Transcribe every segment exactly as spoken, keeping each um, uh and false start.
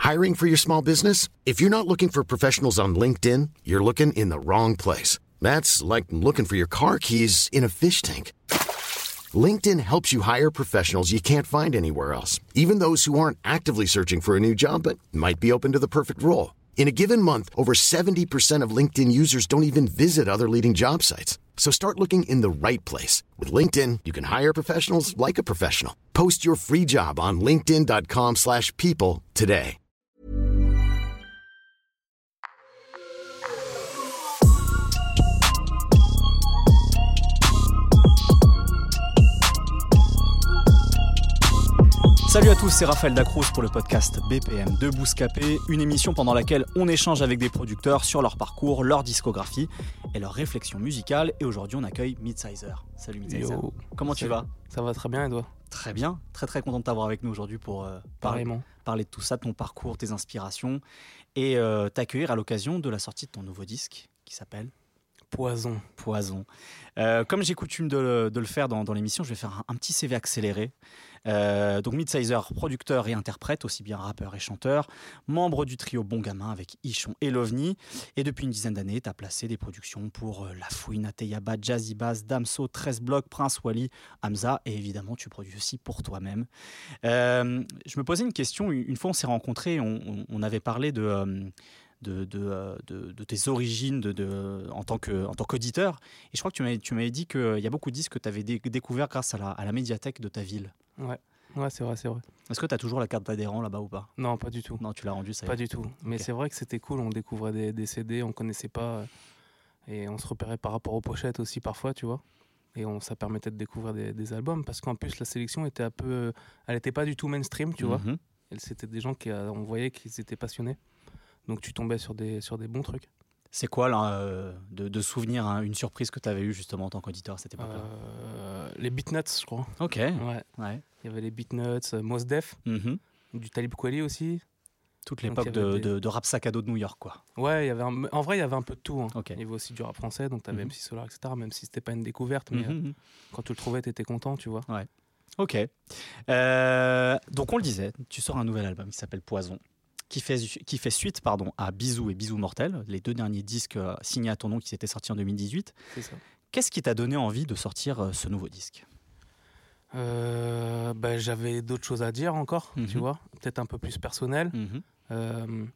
Hiring for your small business? If you're not looking for professionals on LinkedIn, you're looking in the wrong place. That's like looking for your car keys in a fish tank. LinkedIn helps you hire professionals you can't find anywhere else, even those who aren't actively searching for a new job but might be open to the perfect role. In a given month, over seventy percent of LinkedIn users don't even visit other leading job sites. So start looking in the right place. With LinkedIn, you can hire professionals like a professional. Post your free job on linkedin.com slash people today. Salut à tous, c'est Raphaël Dacruz pour le podcast B P M de Bouscapé, une émission pendant laquelle on échange avec des producteurs sur leur parcours, leur discographie et leur réflexion musicale. Et aujourd'hui, on accueille Midsizer. Salut Midsizer. Yo. Comment Salut. tu vas ? Ça va très bien et toi ? Très bien, très très content de t'avoir avec nous aujourd'hui pour euh, parler, parler de tout ça, de ton parcours, tes inspirations et euh, t'accueillir à l'occasion de la sortie de ton nouveau disque qui s'appelle Poison. Poison. Euh, comme j'ai coutume de le, de le faire dans, dans l'émission, je vais faire un, un petit C V accéléré. Euh, donc Midsizer, producteur et interprète, aussi bien rappeur et chanteur, membre du trio Bon Gamin avec Ichon et Lovni. Et depuis une dizaine d'années, tu as placé des productions pour euh, La Fouine, Ateyaba, Jazzy Bass, Damso, treize blocs, Prince Wally, Hamza. Et évidemment, tu produis aussi pour toi-même. Euh, je me posais une question. Une fois, on s'est rencontrés, on, on, on avait parlé de... Euh, De, de, de, de tes origines de, de, en, tant que, en tant qu'auditeur. Et je crois que tu m'avais, tu m'avais dit qu'il y a beaucoup de disques que tu avais dé- découverts grâce à la, à la médiathèque de ta ville. Ouais, ouais c'est vrai, c'est vrai. Est-ce que tu as toujours la carte d'adhérent là-bas ou pas ? Non, pas du tout. Non, tu l'as rendue, ça y est. Pas du tout. Mais Ok. c'est vrai que c'était cool, on découvrait des, des C D, on connaissait pas. euh, Et on se repérait par rapport aux pochettes aussi parfois, tu vois. Et on, ça permettait de découvrir des, des albums. Parce qu'en plus, la sélection était un peu... Elle était pas du tout mainstream, tu vois. Mhm. Et c'était des gens qui, euh, on voyait qu'ils étaient passionnés. Donc tu tombais sur des, sur des bons trucs. C'est quoi, là, euh, de, de souvenir, hein, une surprise que tu avais eue justement en tant qu'auditeur à cette époque-là ? Euh, les Beatnuts, je crois. Ok. Ouais. Ouais. Il y avait les Beatnuts, euh, Mos Def, Mhm. du Talib Kweli aussi. Toute Donc, l'époque il y avait de, des- de, de rap sac à dos de New York, quoi. Ouais, il y avait un- en vrai, il y avait un peu de tout. Hein. Ok. Il y avait aussi du rap français, donc t'avais Mhm. M C Solar, et cetera. Même si c'était pas une découverte, mais euh, Mhm. quand tu le trouvais, t'étais content, tu vois. Ok. Euh, donc on le disait, tu sors un nouvel album qui s'appelle Poison, qui fait, qui fait suite pardon, à Bisous et Bisous Mortels, les deux derniers disques euh, signés à ton nom qui s'étaient sortis en deux mille dix-huit. C'est ça. Qu'est-ce qui t'a donné envie de sortir euh, ce nouveau disque ? Euh, bah, j'avais d'autres choses à dire encore, Mhm. tu vois. Peut-être un peu plus personnel. Mhm. Euh,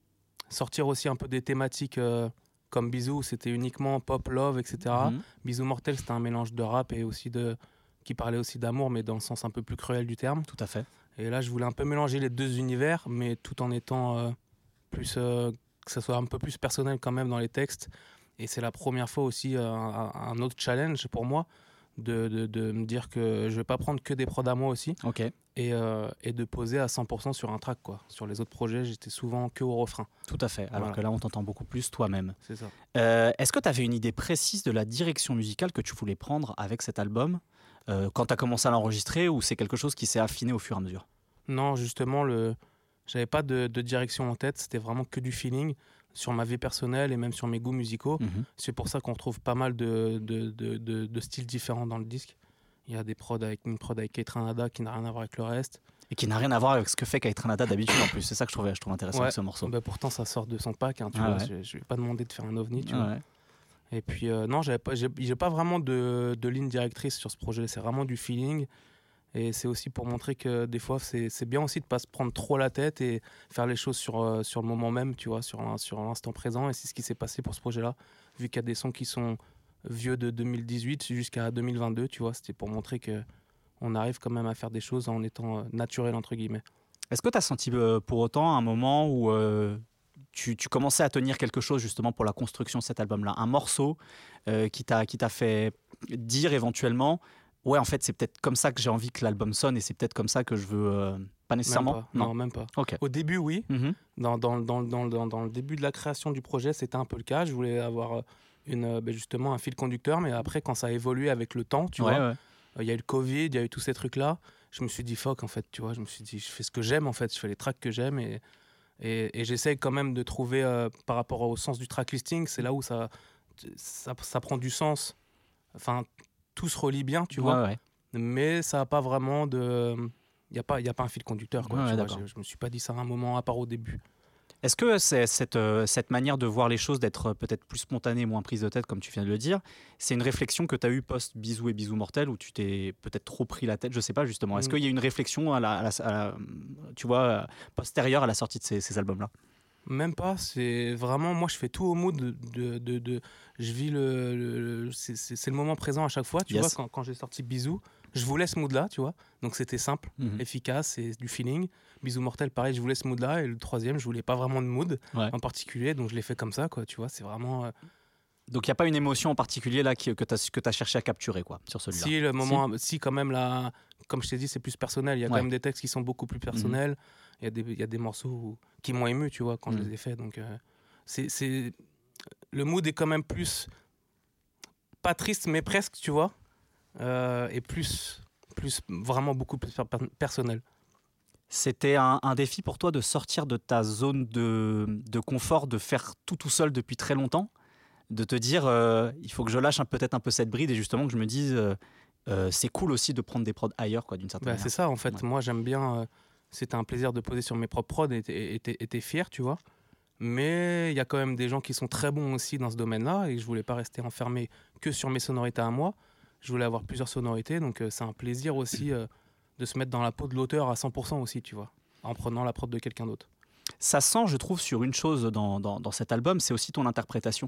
sortir aussi un peu des thématiques euh, comme Bisous, c'était uniquement pop, love, et cetera. Mhm. Bisous Mortel, c'était un mélange de rap et aussi de... qui parlait aussi d'amour, mais dans le sens un peu plus cruel du terme. Tout à fait. Et là, je voulais un peu mélanger les deux univers, mais tout en étant euh, plus, euh, que ça soit un peu plus personnel quand même dans les textes. Et c'est la première fois aussi euh, un, un autre challenge pour moi de, de, de me dire que je vais pas prendre que des prods à moi aussi Ok. et, euh, et de poser à cent pour cent sur un track, quoi. Sur les autres projets, j'étais souvent que au refrain. Tout à fait. Alors Voilà. que là, on t'entend beaucoup plus toi-même. C'est ça. Euh, est-ce que tu avais une idée précise de la direction musicale que tu voulais prendre avec cet album euh, quand tu as commencé à l'enregistrer, ou c'est quelque chose qui s'est affiné au fur et à mesure ? Non, justement, le... j'avais pas de, de direction en tête, c'était vraiment que du feeling sur ma vie personnelle et même sur mes goûts musicaux. Mhm. C'est pour ça qu'on retrouve pas mal de, de, de, de, de styles différents dans le disque. Il y a des prods avec une prod avec Kate Ranada qui n'a rien à voir avec le reste. Et qui n'a rien à voir avec ce que fait Kate Ranada d'habitude en plus. C'est ça que je trouve, je trouve intéressant Ouais. avec ce morceau. Bah, pourtant, ça sort de son pack, hein, tu Ah vois. ouais. Je, je vais pas demander de faire un ovni, tu Ah vois. ouais. Et puis, euh, non, j'avais pas, j'ai, j'ai pas vraiment de, de ligne directrice sur ce projet. C'est vraiment du feeling. Et c'est aussi pour montrer que des fois, c'est, c'est bien aussi de pas se prendre trop la tête et faire les choses sur, euh, sur le moment même, tu vois, sur, un- sur l'instant présent. Et c'est ce qui s'est passé pour ce projet-là. Vu qu'il y a des sons qui sont vieux de deux mille dix-huit jusqu'à deux mille vingt-deux, tu vois, c'était pour montrer que on arrive quand même à faire des choses en étant euh, naturel, entre guillemets. Est-ce que tu as senti euh, pour autant un moment où euh, tu, tu commençais à tenir quelque chose justement pour la construction de cet album-là ? Un morceau euh, qui t'a, qui t'a fait dire éventuellement « Ouais, en fait, c'est peut-être comme ça que j'ai envie que l'album sonne et c'est peut-être comme ça que je veux... euh, » Pas Même nécessairement pas. Non. même pas. Ok. Au début, oui. Mhm. Dans, dans, dans, dans, dans, dans le début de la création du projet, c'était un peu le cas. Je voulais avoir euh, une, euh, ben, justement un fil conducteur, mais après, quand ça a évolué avec le temps, tu Ouais, vois, ouais. il y a eu le Covid, il y a eu tous ces trucs-là. Je me suis dit, fuck, en fait, tu vois, je me suis dit, je fais ce que j'aime, en fait, je fais les tracks que j'aime et, et, et j'essaye quand même de trouver, euh, par rapport au sens du track listing, c'est là où ça, ça, ça prend du sens. Enfin, tout se relie bien, tu vois, Ouais, ouais. mais ça n'a pas vraiment de. il n'y a pas, il y a pas un fil conducteur, quoi. Ouais, Tu vois, je, je me suis pas dit ça à un moment, à part au début. Est-ce que c'est cette, euh, cette manière de voir les choses, d'être euh, peut-être plus spontanée, moins prise de tête, comme tu viens de le dire, c'est une réflexion que tu as eue post-Bisous et Bisous Mortel, où tu t'es peut-être trop pris la tête, je sais pas justement. Est-ce Mm. qu'il y a une réflexion à la, à la- à la- tu vois, euh, postérieure à la sortie de ces, ces albums-là? Même pas, c'est vraiment, moi je fais tout au mood de, de, de, de- je vis le, le- le- c'est, c'est- c'est le moment présent à chaque fois, tu Yes. vois, quand, quand j'ai sorti Bisous, je voulais ce mood-là, tu vois, donc c'était simple, Mhm. efficace et du feeling. Bisous Mortel, pareil, je voulais ce mood-là, et le troisième, je voulais pas vraiment de mood Ouais. en particulier, donc je l'ai fait comme ça, quoi, tu vois, c'est vraiment... euh, Donc il n'y a pas une émotion en particulier là qui- que tu as que t'as cherché à capturer quoi, sur celui-là. Si, le moment, si, quand même, là, comme je t'ai dit, c'est plus personnel. Il y a quand Ouais. même des textes qui sont beaucoup plus personnels. Il y a des, il y a des morceaux où- qui m'ont ému, tu vois, quand je Mhm. les ai faits. Donc, euh, c'est, c'est... le mood est quand même plus, pas triste, mais presque, tu vois, euh, et plus, plus, vraiment beaucoup plus per- personnel. C'était un, un défi pour toi de sortir de ta zone de, de confort, de faire tout tout seul depuis très longtemps, de te dire euh, il faut que je lâche un- peut-être un peu cette bride et justement que je me dise euh, euh, c'est cool aussi de prendre des prods ailleurs quoi, d'une certaine Bah, manière. c'est ça, en fait. Ouais. Moi, j'aime bien. euh, c'était un plaisir de poser sur mes propres prods et et- et t'es- et t'es fier, tu vois. Mais il y a quand même des gens qui sont très bons aussi dans ce domaine-là et je voulais pas rester enfermé que sur mes sonorités à moi. Je voulais avoir plusieurs sonorités, donc euh, c'est un plaisir aussi euh, de se mettre dans la peau de l'auteur à cent pour cent aussi, tu vois, en prenant la prod de quelqu'un d'autre. Ça sent, je trouve, sur une chose dans, dans, dans cet album, c'est aussi ton interprétation.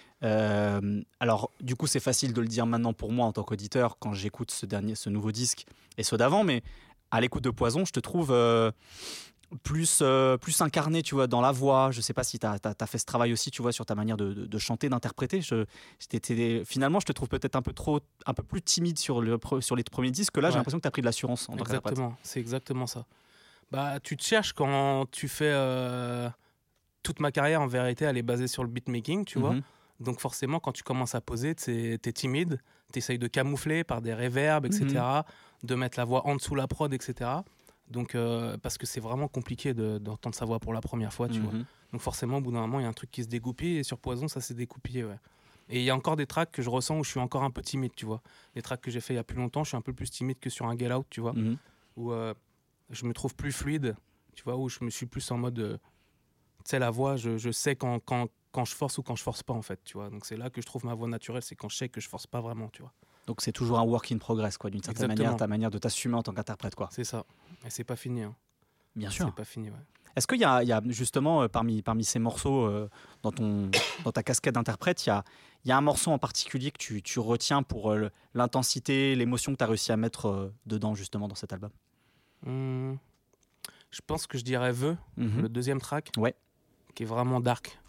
Euh, alors, du coup, c'est facile de le dire maintenant pour moi en tant qu'auditeur quand j'écoute ce dernier, ce nouveau disque et ceux d'avant, mais à l'écoute de Poison, je te trouve euh, plus, euh, plus incarné, tu vois, dans la voix. Je sais pas si tu as fait ce travail aussi, tu vois, sur ta manière de, de, de chanter, d'interpréter. Je, t'étais- finalement, je te trouve peut-être un peu trop, un peu plus timide sur, le, pre- sur les premiers disques, que là, j'ai Ouais. l'impression que tu as pris de l'assurance en tant qu'interprète. Exactement, c'est exactement ça. Bah, tu te cherches quand tu fais. euh, Toute ma carrière, en vérité, elle est basée sur le beatmaking, tu vois. Mhm. Donc forcément, quand tu commences à poser, t'es es timide, t'essayes de camoufler par des reverbs, et cetera, de mettre la voix en dessous la prod, et cetera. Donc, euh, parce que c'est vraiment compliqué de- d'entendre sa voix pour la première fois, tu vois. Mhm. Donc forcément, au bout d'un moment, il y a un truc qui se dégoupille, et sur Poison, ça s'est découpillé, ouais. Et il y a encore des tracks que je ressens où je suis encore un peu timide, tu vois. Les tracks que j'ai fait il y a plus longtemps, je suis un peu plus timide que sur un Get Out, tu vois, Mhm. où euh, je me trouve plus fluide, tu vois, où je me suis plus en mode... euh, tu sais, la voix, je, je sais quand, quand, quand je force ou quand je force pas, en fait, tu vois. Donc c'est là que je trouve ma voix naturelle, c'est quand je sais que je force pas vraiment, tu vois. Donc c'est toujours un work in progress, quoi, d'une certaine Exactement. manière, ta manière de t'assumer en tant qu'interprète, quoi. C'est ça. Et c'est pas fini, hein. Bien sûr. C'est pas fini, ouais. Est-ce qu'il y a, il y a justement euh, parmi, parmi ces morceaux euh, dans, ton, dans ta casquette d'interprète, il y a, il y a un morceau en particulier que tu, tu retiens pour euh, l'intensité, l'émotion que tu as réussi à mettre euh, dedans justement dans cet album? Hum, Je pense que je dirais Vœux, Mhm. le deuxième track, Ouais. qui est vraiment dark.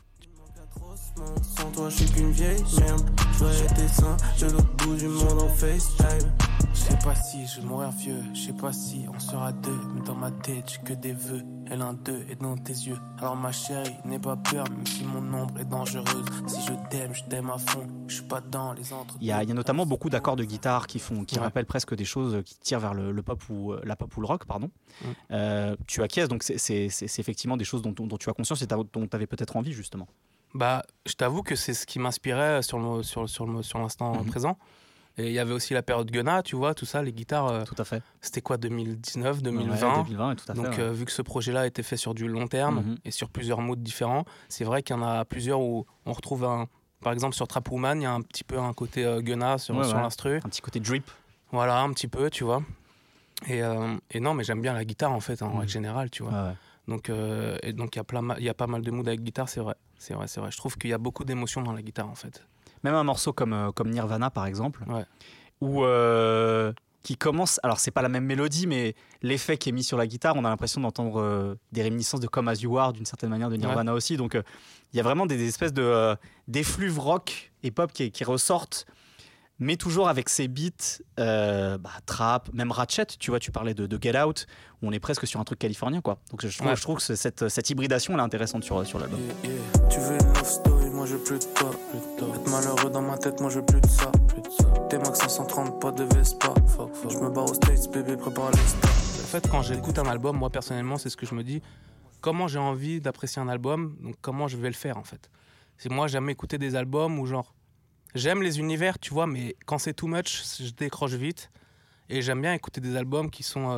Sans toi, je suis qu'une vieille merde. Je dois être sain de l'autre bout du monde en FaceTime. Je sais pas si je vais mourir vieux, je sais pas si on sera deux. Mais dans ma tête, j'ai que des vœux. Et l'un d'eux est dans tes yeux. Alors ma chérie, n'aie pas peur, même si mon ombre est dangereuse. Si je t'aime, je t'aime à fond. Je suis pas dans les entre. Il y a, il y a notamment beaucoup d'accords de guitare qui, font, qui Ouais. rappellent presque des choses qui tirent vers le, le pop ou euh, la pop ou le rock, pardon. Mm. Euh, tu acquiesces, donc c'est- c'est c'est- c'est effectivement des choses dont, dont tu as conscience et t'as- dont tu avais peut-être envie justement. Bah, je t'avoue que c'est ce qui m'inspirait sur le, sur, sur le, sur l'instant Mhm. présent. Et il y avait aussi la période Gunna, tu vois, tout ça, les guitares, euh, Tout à fait. c'était quoi, deux mille dix-neuf, deux mille Ouais, vingt. deux mille vingt, tout à fait. Donc, ouais. euh, vu que ce projet-là était fait sur du long terme Mhm. et sur plusieurs modes différents, c'est vrai qu'il y en a plusieurs où on retrouve un. Par exemple, sur Trap Woman, il y a un petit peu un côté euh, Gunna sur, Ouais, sur ouais. l'instru. Un petit côté drip. Voilà, un petit peu, tu vois. Et, euh, et non, mais j'aime bien la guitare en fait, en Mhm. règle générale, tu vois. Ouais, ouais. Donc, euh, et donc il y a plein ma- il y a pas mal de moods avec guitare, c'est vrai. C'est vrai, c'est vrai. Je trouve qu'il y a beaucoup d'émotions dans la guitare en fait. Même un morceau comme, euh, comme Nirvana par exemple, Ouais. où euh, qui commence. Alors c'est pas la même mélodie, mais l'effet qui est mis sur la guitare, on a l'impression d'entendre euh, des réminiscences de Come As You Are d'une certaine manière de Nirvana aussi. Donc euh, il y a vraiment des, des espèces de euh, d'effluves rock et pop qui, qui ressortent, mais toujours avec ces beats euh, bah, trap, même Ratchet. Tu vois, tu parlais de, de Get Out, où on est presque sur un truc californien, quoi. Donc je trouve, Ouais. je trouve que ce- cette, cette hybridation elle est intéressante sur, sur l'album. Yeah, yeah. Tu veux une love story, moi je veux plus de toi. Être malheureux dans ma tête, moi je veux plus de ça. T'es max cinq cent trente, pas de Vespa. Je me barre aux States, bébé, prépare les stars. En fait, quand j'écoute un album, moi personnellement, c'est ce que je me dis. Comment j'ai envie d'apprécier un album, donc comment je vais le faire en fait. C'est moi, j'aime écouter des albums où genre. J'aime les univers, tu vois, mais quand c'est too much, je décroche vite. Et j'aime bien écouter des albums qui sont euh,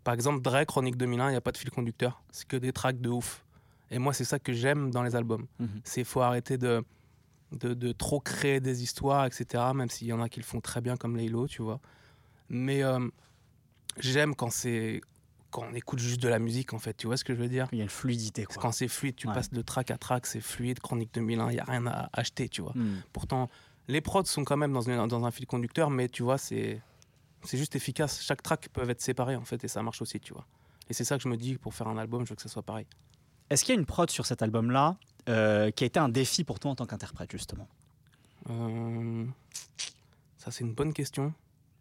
Par exemple, Drake, Chronique deux mille un, il n'y a pas de fil conducteur. C'est que des tracks de ouf. Et moi, c'est ça que j'aime dans les albums. Mm-hmm. C'est qu'il faut arrêter de, de, de trop créer des histoires, et cetera. Même s'il y en a qui le font très bien, comme Laylo, tu vois. Mais euh, j'aime quand c'est... quand on écoute juste de la musique, en fait, tu vois ce que je veux dire ? Il y a une fluidité, quoi. Quand c'est fluide, tu ouais. passes de track à track, c'est fluide. Chronique deux mille un, il n'y a rien à acheter, tu vois. Mm. Pourtant, les prods sont quand même dans, une, dans un fil conducteur, mais tu vois, c'est, c'est juste efficace. Chaque track peut être séparé, en fait, et ça marche aussi, tu vois. Et c'est ça que je me dis, pour faire un album, je veux que ça soit pareil. Est-ce qu'il y a une prod sur cet album-là euh, qui a été un défi pour toi en tant qu'interprète, justement ? euh, Ça, c'est une bonne question.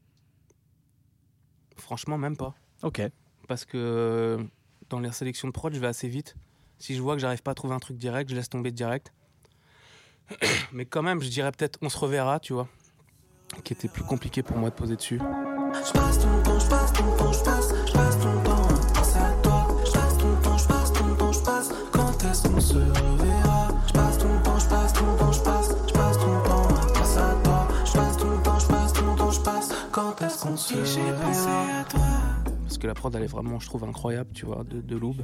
Franchement, même pas. Ok. Parce que dans les sélections de prod, je vais assez vite. Si je vois que j'arrive pas à trouver un truc direct, je laisse tomber direct. Mais quand même, je dirais peut-être On se reverra, tu vois, qui était plus compliqué pour moi de poser dessus. Je passe ton temps, je passe ton temps, je passe, je passe ton temps à penser à toi. Je passe ton temps, je passe ton temps, je passe. Quand est-ce qu'on se reverra ? Je passe ton temps, je passe ton temps, je passe, je passe ton temps à penser à toi. Je passe ton temps, je passe ton temps, je passe. Quand est-ce qu'on se reverra ? Parce que la prod, elle est vraiment, je trouve, incroyable, tu vois, de, de Loob.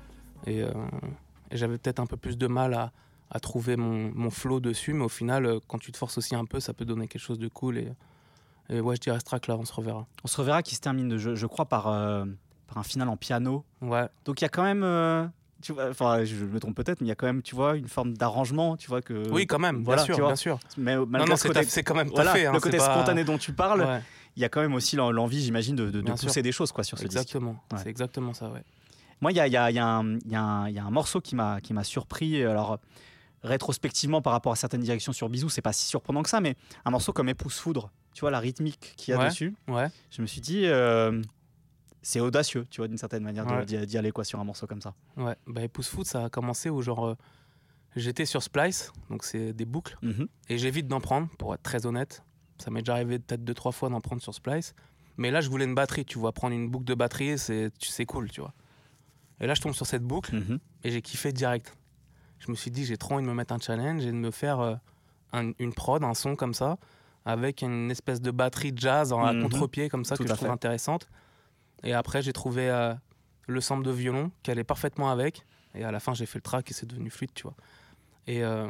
Et, euh, et j'avais peut-être un peu plus de mal à, à trouver mon, mon flow dessus, mais au final, quand tu te forces aussi un peu, ça peut donner quelque chose de cool. Et, et ouais, je dirais ce track-là, On se reverra. On se reverra qui se termine, je, je crois, par, euh, par un final en piano. Ouais. Donc il y a quand même, euh, tu vois, enfin, je me trompe peut-être, mais il y a quand même, tu vois, une forme d'arrangement, tu vois que. Oui, quand même, voilà, bien sûr, bien sûr. Mais non, non, c'est, côté, ta, c'est quand même voilà, fait. Hein, le côté c'est spontané pas... dont tu parles. Ouais. Il y a quand même aussi l'envie, j'imagine, de, de, de pousser sûr. des choses, quoi, sur ce exactement. disque. Exactement, c'est exactement ça, ouais. Moi, il y a, y, a, y, a un, y, a un, y a un morceau qui m'a, qui m'a surpris. Alors, rétrospectivement, par rapport à certaines directions sur Bisous, c'est pas si surprenant que ça, mais un morceau comme Épouse Foudre, tu vois, la rythmique qu'il y a ouais. dessus, ouais. je me suis dit, euh, c'est audacieux, tu vois, d'une certaine manière, ouais. de, d'y aller, quoi, sur un morceau comme ça. Ouais, bah, Épouse Foudre, ça a commencé où, genre, euh, j'étais sur Splice, donc c'est des boucles, mm-hmm. et j'évite d'en prendre, pour être très honnête. Ça m'est déjà arrivé peut-être deux, trois fois d'en prendre sur Splice. Mais là, je voulais une batterie, tu vois. Prendre une boucle de batterie, c'est, c'est cool, tu vois. Et là, je tombe sur cette boucle mm-hmm. et j'ai kiffé direct. Je me suis dit, j'ai trop envie de me mettre un challenge et de me faire euh, un, une prod, un son comme ça, avec une espèce de batterie jazz en mm-hmm. contre-pied comme ça, Tout que je trouve fait. intéressante. Et après, j'ai trouvé euh, le sample de violon qui allait parfaitement avec. Et à la fin, j'ai fait le track et c'est devenu fluide, tu vois. Et... Euh,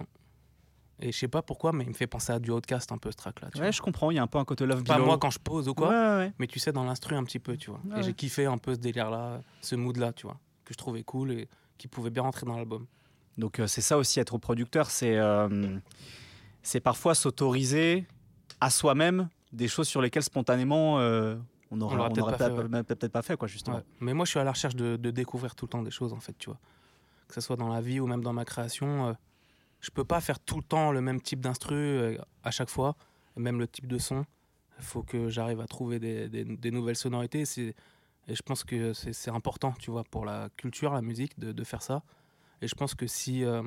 Et je sais pas pourquoi, mais il me fait penser à du Outkast un peu ce track-là. Ouais, vois. Je comprends, il y a un peu un côté Love Pas Below. moi quand je pose ou quoi, ouais, ouais, ouais. mais tu sais, dans l'instru un petit peu, tu vois. Ouais, et ouais. j'ai kiffé un peu ce délire-là, ce mood-là, tu vois, que je trouvais cool et qui pouvait bien rentrer dans l'album. Donc euh, c'est ça aussi, être producteur, c'est, euh, c'est parfois s'autoriser à soi-même des choses sur lesquelles spontanément euh, on n'aurait peut-être, peut-être, pas, fait, ouais. peut-être pas fait, quoi, justement. Ouais. Mais moi, je suis à la recherche de, de découvrir tout le temps des choses, en fait, tu vois. Que ce soit dans la vie ou même dans ma création... Euh, Je peux pas faire tout le temps le même type d'instru euh, à chaque fois, même le type de son. Il faut que j'arrive à trouver des, des, des nouvelles sonorités. C'est, et je pense que c'est, c'est important, tu vois, pour la culture, la musique, de, de faire ça. Et je pense que si, euh,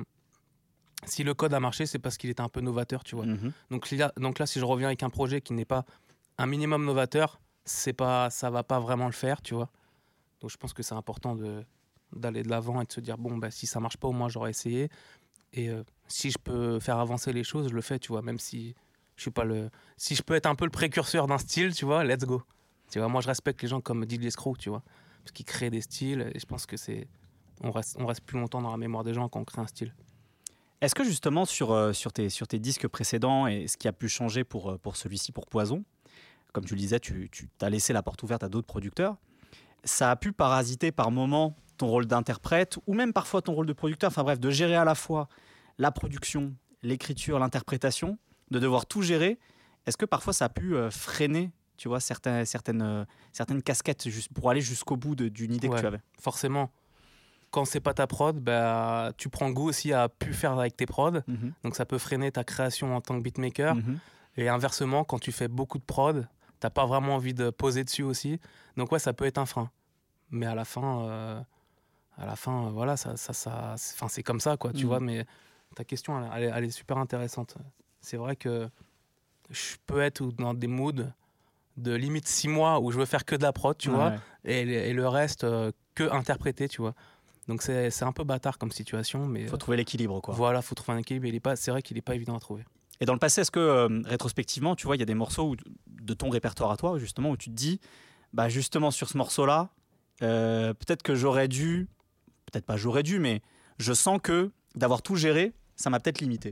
si le code a marché, c'est parce qu'il était un peu novateur, tu vois. Mm-hmm. Donc, là, donc là, si je reviens avec un projet qui n'est pas un minimum novateur, c'est pas, ça va pas vraiment le faire, tu vois. Donc je pense que c'est important de, d'aller de l'avant et de se dire, bon, bah, si ça marche pas, au moins j'aurais essayé. Et euh, si je peux faire avancer les choses, je le fais, tu vois, même si je suis pas le... Si je peux être un peu le précurseur d'un style, tu vois, let's go. Tu vois, moi, je respecte les gens comme D J Screw, tu vois, parce qu'ils créent des styles, et je pense que c'est... On reste, on reste plus longtemps dans la mémoire des gens quand on crée un style. Est-ce que justement, sur, euh, sur, tes, sur tes disques précédents, et ce qui a pu changer pour, pour celui-ci, pour Poison, comme tu le disais, tu, tu as laissé la porte ouverte à d'autres producteurs, ça a pu parasiter par moments ton rôle d'interprète, ou même parfois ton rôle de producteur, enfin bref, de gérer à la fois la production, l'écriture, l'interprétation, de devoir tout gérer. Est-ce que parfois ça a pu euh, freiner, tu vois, certaines, certaines, euh, certaines casquettes juste pour aller jusqu'au bout de, d'une idée ouais, que tu avais? Forcément. Quand c'est pas ta prod, bah, tu prends goût aussi à pu faire avec tes prods. Mm-hmm. Donc ça peut freiner ta création en tant que beatmaker. Mm-hmm. Et inversement, quand tu fais beaucoup de prod, t'as pas vraiment envie de poser dessus aussi. Donc ouais, ça peut être un frein. Mais à la fin... Euh... À la fin, voilà, ça, ça, ça, c'est, c'est comme ça, quoi, tu mmh. vois. Mais ta question, elle, elle, est, elle est super intéressante. C'est vrai que je peux être dans des moods de limite six mois où je veux faire que de la prod, tu ouais, vois, ouais. Et, et le reste, euh, que interpréter, tu vois. Donc c'est, c'est un peu bâtard comme situation. Mais faut euh, trouver l'équilibre, quoi. Voilà, faut trouver un équilibre. Et il est pas, c'est vrai qu'il n'est pas évident à trouver. Et dans le passé, est-ce que, euh, rétrospectivement, tu vois, il y a des morceaux où, de ton répertoire à toi, justement, où tu te dis, bah, justement, sur ce morceau-là, euh, peut-être que j'aurais dû, peut-être pas j'aurais dû, mais je sens que d'avoir tout géré, ça m'a peut-être limité.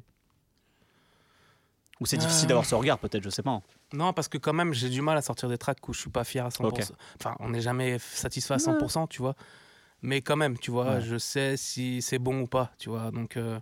Ou c'est euh... difficile d'avoir ce regard, peut-être, je sais pas. Non, parce que quand même, j'ai du mal à sortir des tracks où je suis pas fier à cent pour cent. Okay. Enfin, on n'est jamais satisfait à cent pour cent, ouais. tu vois. Mais quand même, tu vois, ouais. je sais si c'est bon ou pas, tu vois. Donc, euh,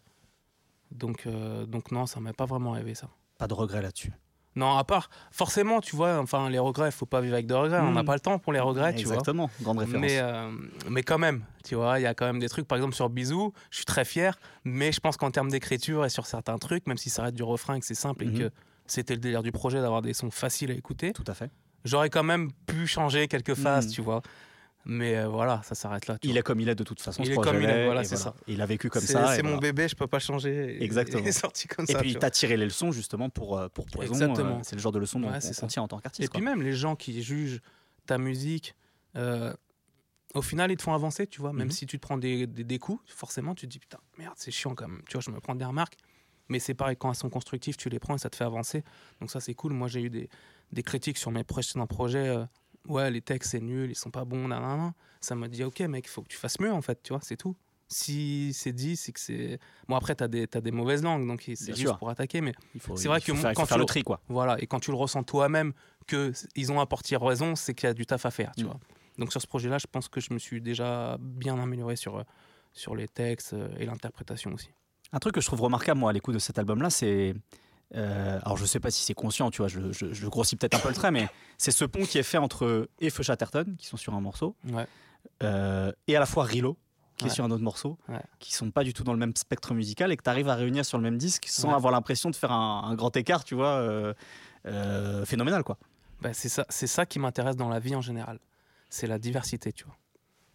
donc, euh, donc non, ça m'a pas vraiment rêvé, ça. Pas de regret là-dessus. Non, à part, forcément, tu vois, enfin, les regrets, il faut pas vivre avec de regrets. Mmh. On n'a pas le temps pour les regrets, tu Exactement, vois. grande référence. Mais, euh, mais quand même, tu vois, il y a quand même des trucs, par exemple, sur Bisous, je suis très fier, mais je pense qu'en termes d'écriture et sur certains trucs, même si ça reste du refrain et que c'est simple mmh. et que c'était le délire du projet d'avoir des sons faciles à écouter. Tout à fait. J'aurais quand même pu changer quelques phases, mmh. tu vois. Mais euh, voilà, ça s'arrête là. Il vois. est comme il est de toute façon. Il ce est projet comme il est, voilà, et c'est voilà. ça. Il a vécu comme c'est, ça. C'est mon voilà. bébé, je peux pas changer. Et Exactement. Il est sorti comme et ça. Et puis t'as tiré les leçons justement pour pour Poison. Exactement. Euh, c'est le genre de leçons dont ouais, on, on tient en tant qu'artiste. Et quoi. puis même les gens qui jugent ta musique, euh, au final ils te font avancer, tu vois. Même mm-hmm. si tu te prends des, des, des coups, forcément tu te dis putain merde c'est chiant quand même. Tu vois, je me prends des remarques. Mais c'est pareil, quand elles sont constructives, tu les prends et ça te fait avancer. Donc ça c'est cool. Moi j'ai eu des des critiques sur mes précédents projets. Euh, ouais, les textes c'est nul, ils sont pas bons, nanana. Ça m'a dit ok mec, il faut que tu fasses mieux en fait, tu vois, c'est tout. Si c'est dit, c'est que c'est. Bon après t'as des t'as des mauvaises langues, donc c'est Bien juste sûr. Pour attaquer, mais il faut, c'est vrai il que faut faire, quand il faut faire tu le tri quoi. Voilà, et quand tu le ressens toi-même que ils ont apporté raison, c'est qu'il y a du taf à faire, tu mmh. vois. Donc sur ce projet-là, je pense que je me suis déjà bien amélioré sur sur les textes et l'interprétation aussi. Un truc que je trouve remarquable moi à l'écoute de cet album-là, c'est Euh, alors je sais pas si c'est conscient, tu vois, je, je, je grossis peut-être un peu le trait, mais c'est ce pont qui est fait entre et Feu Chatterton, qui sont sur un morceau, ouais. euh, et à la fois Rilo, qui ouais. est sur un autre morceau, ouais. qui sont pas du tout dans le même spectre musical et que tu arrives à réunir sur le même disque sans ouais. avoir l'impression de faire un, un grand écart, tu vois, euh, euh, phénoménal quoi. Bah, c'est ça, c'est ça qui m'intéresse dans la vie en général, c'est la diversité, tu vois.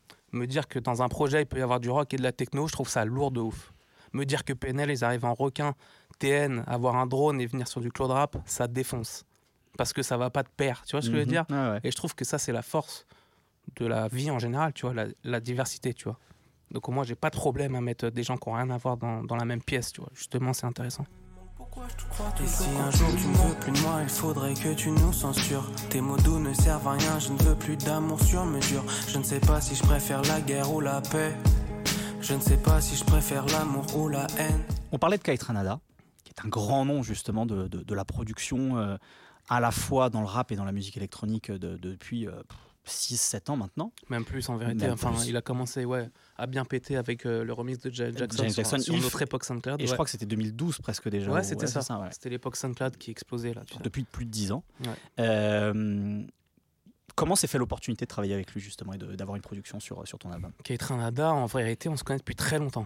Me dire que dans un projet il peut y avoir du rock et de la techno, je trouve ça lourd de ouf. Me dire que P N L ils arrivent en requin, T N, avoir un drone et venir sur du cloud rap, ça défonce. Parce que ça va pas de pair, tu vois ce que mmh. je veux dire ah ouais. Et je trouve que ça, c'est la force de la vie en général, tu vois, la, la diversité, tu vois. Donc moi, j'ai pas de problème à mettre des gens qui ont rien à voir dans, dans la même pièce, tu vois. Justement, c'est intéressant. Et si un jour tu ne veux plus de moi, il faudrait que tu nous censures. Tes mots doux ne servent à rien, je ne veux plus d'amour sur mesure. Je ne sais pas si je préfère la guerre ou la paix. Je ne sais pas si je préfère l'amour ou la haine. On parlait de Kaytranada, qui est un grand nom justement de, de, de la production, euh, à la fois dans le rap et dans la musique électronique de, de, depuis euh, six sept ans maintenant. Même plus en vérité. Même enfin, plus. Il a commencé ouais, à bien péter avec euh, le remix de Janet Jackson, Janet Jackson sur, sur notre époque SoundCloud. Et ouais. je crois que c'était deux mille douze presque déjà. Ouais, c'était ouais, ça. ça ouais. C'était l'époque SoundCloud qui explosait là. Depuis plus de dix ans. Ouais. Euh, Comment s'est fait l'opportunité de travailler avec lui justement et de, d'avoir une production sur, sur ton album ? Kaytranada, en vérité, on se connaît depuis très longtemps.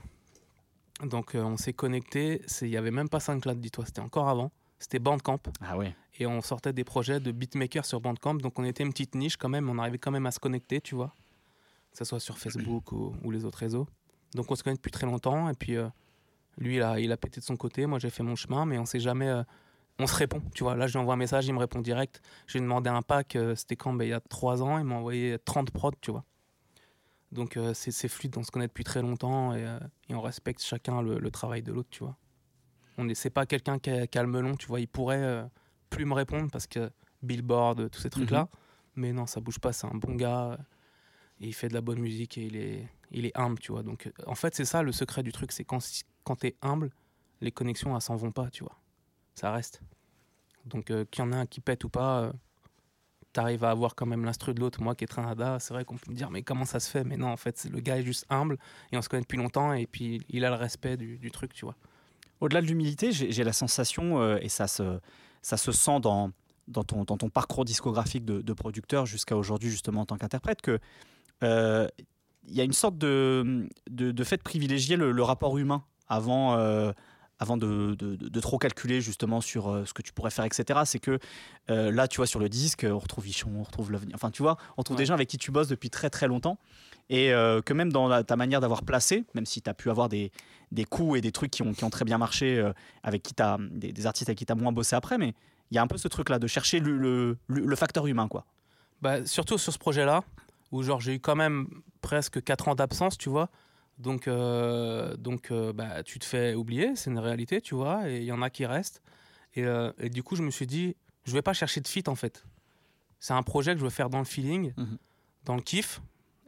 Donc euh, on s'est connecté, il n'y avait même pas SoundCloud, dis-toi, c'était encore avant. C'était Bandcamp. Ah ouais. Et on sortait des projets de beatmakers sur Bandcamp, donc on était une petite niche quand même, on arrivait quand même à se connecter, tu vois. Que ce soit sur Facebook ou, ou les autres réseaux. Donc on se connaît depuis très longtemps, et puis euh, lui, il a, il a pété de son côté, moi j'ai fait mon chemin, mais on s'est jamais... Euh, on se répond, tu vois. Là, je lui envoie un message, il me répond direct. J'ai demandé un pack, euh, c'était quand ben, il y a trois ans, il m'a envoyé trente prods, tu vois. Donc euh, c'est, c'est fluide, on se connaît depuis très longtemps et, euh, et on respecte chacun le, le travail de l'autre, tu vois. On n'est, c'est pas quelqu'un qui a, qui a le melon, tu vois. Il pourrait euh, plus me répondre parce que Billboard, tous ces trucs-là. Mm-hmm. Mais non, ça bouge pas, c'est un bon gars. Et il fait de la bonne musique et il est, il est humble, tu vois. Donc euh, en fait, c'est ça le secret du truc, c'est quand, quand t'es humble, les connexions, elles s'en vont pas, tu vois. Ça reste. Donc euh, qu'il y en a un qui pète ou pas, euh, t'arrives à avoir quand même l'instru de l'autre. Moi, Kaytranada, c'est vrai qu'on peut me dire mais comment ça se fait ? Mais non, en fait, c'est, le gars est juste humble et on se connaît depuis longtemps et puis il a le respect du, du truc, tu vois. Au-delà de l'humilité, j'ai, j'ai la sensation, euh, et ça se, ça se sent dans, dans, ton, dans ton parcours discographique de, de producteur jusqu'à aujourd'hui, justement en tant qu'interprète, qu'il euh, y a une sorte de, de, de fait de privilégier le, le rapport humain avant... Euh, avant de, de, de, de trop calculer justement sur euh, ce que tu pourrais faire, et cetera. C'est que euh, là, tu vois, sur le disque, on retrouve Vichon, on retrouve l'avenir. Enfin, tu vois, on trouve ouais. des gens avec qui tu bosses depuis très très longtemps et euh, que même dans la, ta manière d'avoir placé, même si tu as pu avoir des, des coups et des trucs qui ont, qui ont très bien marché, euh, avec qui t'as, des, des artistes avec qui tu as moins bossé après, mais il y a un peu ce truc-là de chercher le, le, le, le facteur humain, quoi. Bah, surtout sur ce projet-là, où genre, j'ai eu quand même presque quatre ans d'absence, tu vois. Donc, euh, donc euh, bah, tu te fais oublier, c'est une réalité, tu vois, et il y en a qui restent. Et, euh, et du coup, je me suis dit, je vais pas chercher de feat, en fait. C'est un projet que je veux faire dans le feeling, mmh. dans le kiff,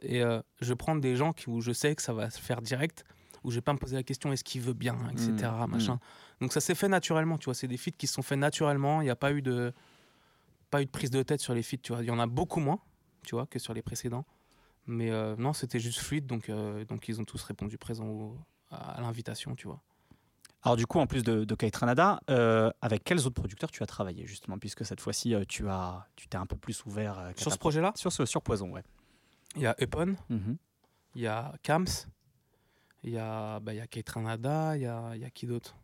et euh, je vais prendre des gens qui, où je sais que ça va se faire direct, où je vais pas me poser la question est-ce qu'il veut bien, et cetera. Mmh. Machin. Mmh. Donc ça s'est fait naturellement, tu vois. C'est des feats qui se sont faits naturellement. Il n'y a pas eu de, pas eu de prise de tête sur les feats, tu vois. Il y en a beaucoup moins, tu vois, que sur les précédents. Mais euh, non, c'était juste fluide, donc, euh, donc ils ont tous répondu présent au, à, à l'invitation, tu vois. Alors du coup, en plus de, de Kaytranada, euh, avec quels autres producteurs tu as travaillé justement, puisque cette fois-ci, euh, tu as, tu t'es un peu plus ouvert euh, sur ce projet-là. Sur ce, sur Poison, ouais. Il y a Epon, il mm-hmm. y a Kams, il y a, bah, il y a Kaytranada, il y a, il y a qui d'autre?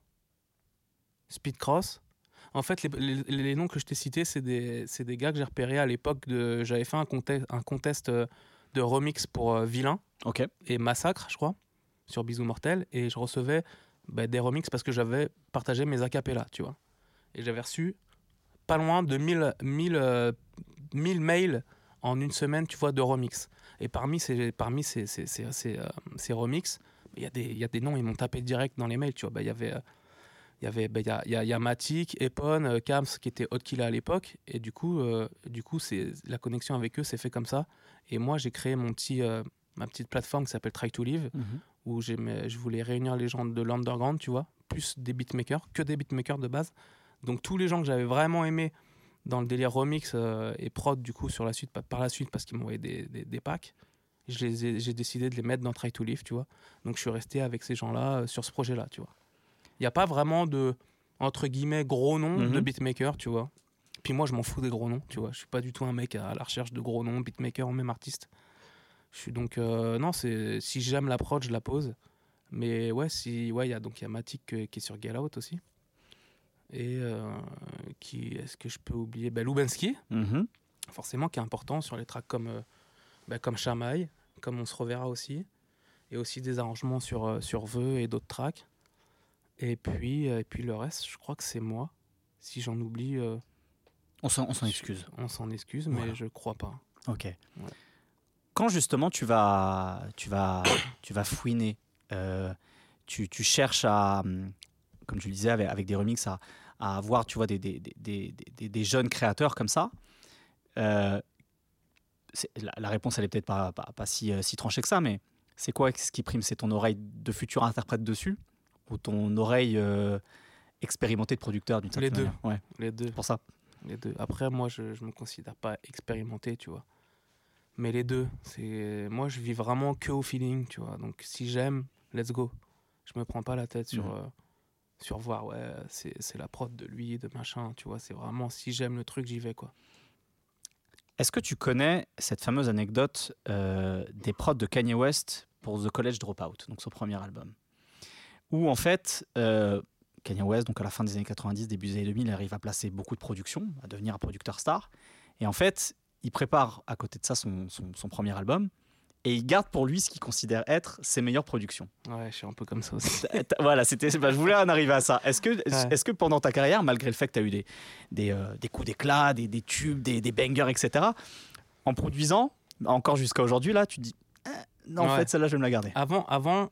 Speedcross. En fait, les, les, les noms que je t'ai cités, c'est des, c'est des gars que j'ai repérés à l'époque. De, j'avais fait un contest, un contest de remix pour euh, Vilain okay. et Massacre, je crois, sur Bisous Mortel, et je recevais bah, des remixes parce que j'avais partagé mes acapellas, tu vois. Et j'avais reçu pas loin de mille, mille, euh, mille mails en une semaine, tu vois, de remix. Et parmi ces, parmi ces, ces, ces, ces, euh, ces remixes, il y a des, il y a des noms, ils m'ont tapé direct dans les mails, tu vois. Bah, il y avait... Euh, Il y avait, bah, y a, y a, y a Matic, Epon, euh, Kams qui était Hot Killa à l'époque, et du coup, euh, du coup, c'est la connexion avec eux s'est fait comme ça. Et moi, j'ai créé mon petit, euh, ma petite plateforme qui s'appelle Try to Live, mm-hmm. où j'ai, je voulais réunir les gens de l'underground, tu vois, plus des beatmakers, que des beatmakers de base. Donc tous les gens que j'avais vraiment aimés dans le délire remix euh, et prod, du coup, sur la suite, par la suite, parce qu'ils m'envoyaient des, des, des packs, je les ai, j'ai décidé de les mettre dans Try to Live, tu vois. Donc je suis resté avec ces gens-là euh, sur ce projet-là, tu vois. Il n'y a pas vraiment de, entre guillemets, gros noms mm-hmm. de beatmaker, tu vois. Puis moi, je m'en fous des gros noms, tu vois. Je suis pas du tout un mec à la recherche de gros noms, beatmaker ou même artiste. Je suis donc... Euh, non, c'est, si j'aime la prod, je la pose. Mais ouais, si, ouais, y a, donc il y a Matic euh, qui est sur Get Out aussi. Et euh, qui... Est-ce que je peux oublier bah, Lubensky, mm-hmm. forcément, qui est important sur les tracks comme, euh, bah, comme Chamaille, comme On se reverra aussi. Et aussi des arrangements sur, euh, sur Vœux et d'autres tracks. Et puis, et puis le reste, je crois que c'est moi. Si j'en oublie... Euh, on, s'en, on s'en excuse. On s'en excuse, mais voilà. Je crois pas. Ok. Ouais. Quand justement tu vas, tu vas, tu vas fouiner, euh, tu, tu cherches à, comme tu le disais, avec, avec des remixes, à, à avoir tu vois, des, des, des, des, des jeunes créateurs comme ça, euh, c'est, la, la réponse, elle est peut-être pas, pas, pas si, si tranchée que ça, mais c'est quoi ce qui prime? C'est ton oreille de futur interprète dessus ou ton oreille euh, expérimentée de producteur d'une certaine Les deux. manière. Ouais. Les deux. C'est pour ça. Les deux. Après, moi, je ne me considère pas expérimenté, tu vois. Mais les deux. C'est... Moi, je vis vraiment que au feeling, tu vois. Donc, si j'aime, let's go. Je me prends pas la tête sur, mmh. euh, sur voir, ouais, c'est, c'est la prod de lui, de machin, tu vois. C'est vraiment, si j'aime le truc, j'y vais, quoi. Est-ce que tu connais cette fameuse anecdote euh, des prods de Kanye West pour The College Dropout, donc son premier album, où en fait, euh, Kanye West, donc à la fin des années quatre-vingt-dix, début des années deux mille, il arrive à placer beaucoup de productions, à devenir un producteur star. Et en fait, il prépare à côté de ça son, son, son premier album et il garde pour lui ce qu'il considère être ses meilleures productions. Ouais, je suis un peu comme ça aussi. Voilà, c'était, bah, je voulais en arriver à ça. Est-ce que, ouais. est-ce que pendant ta carrière, malgré le fait que tu as eu des, des, euh, des coups d'éclat, des, des tubes, des, des bangers, et cetera, en produisant, encore jusqu'à aujourd'hui, là, tu te dis eh, non, ouais. en fait, celle-là, je vais me la garder. Avant, avant,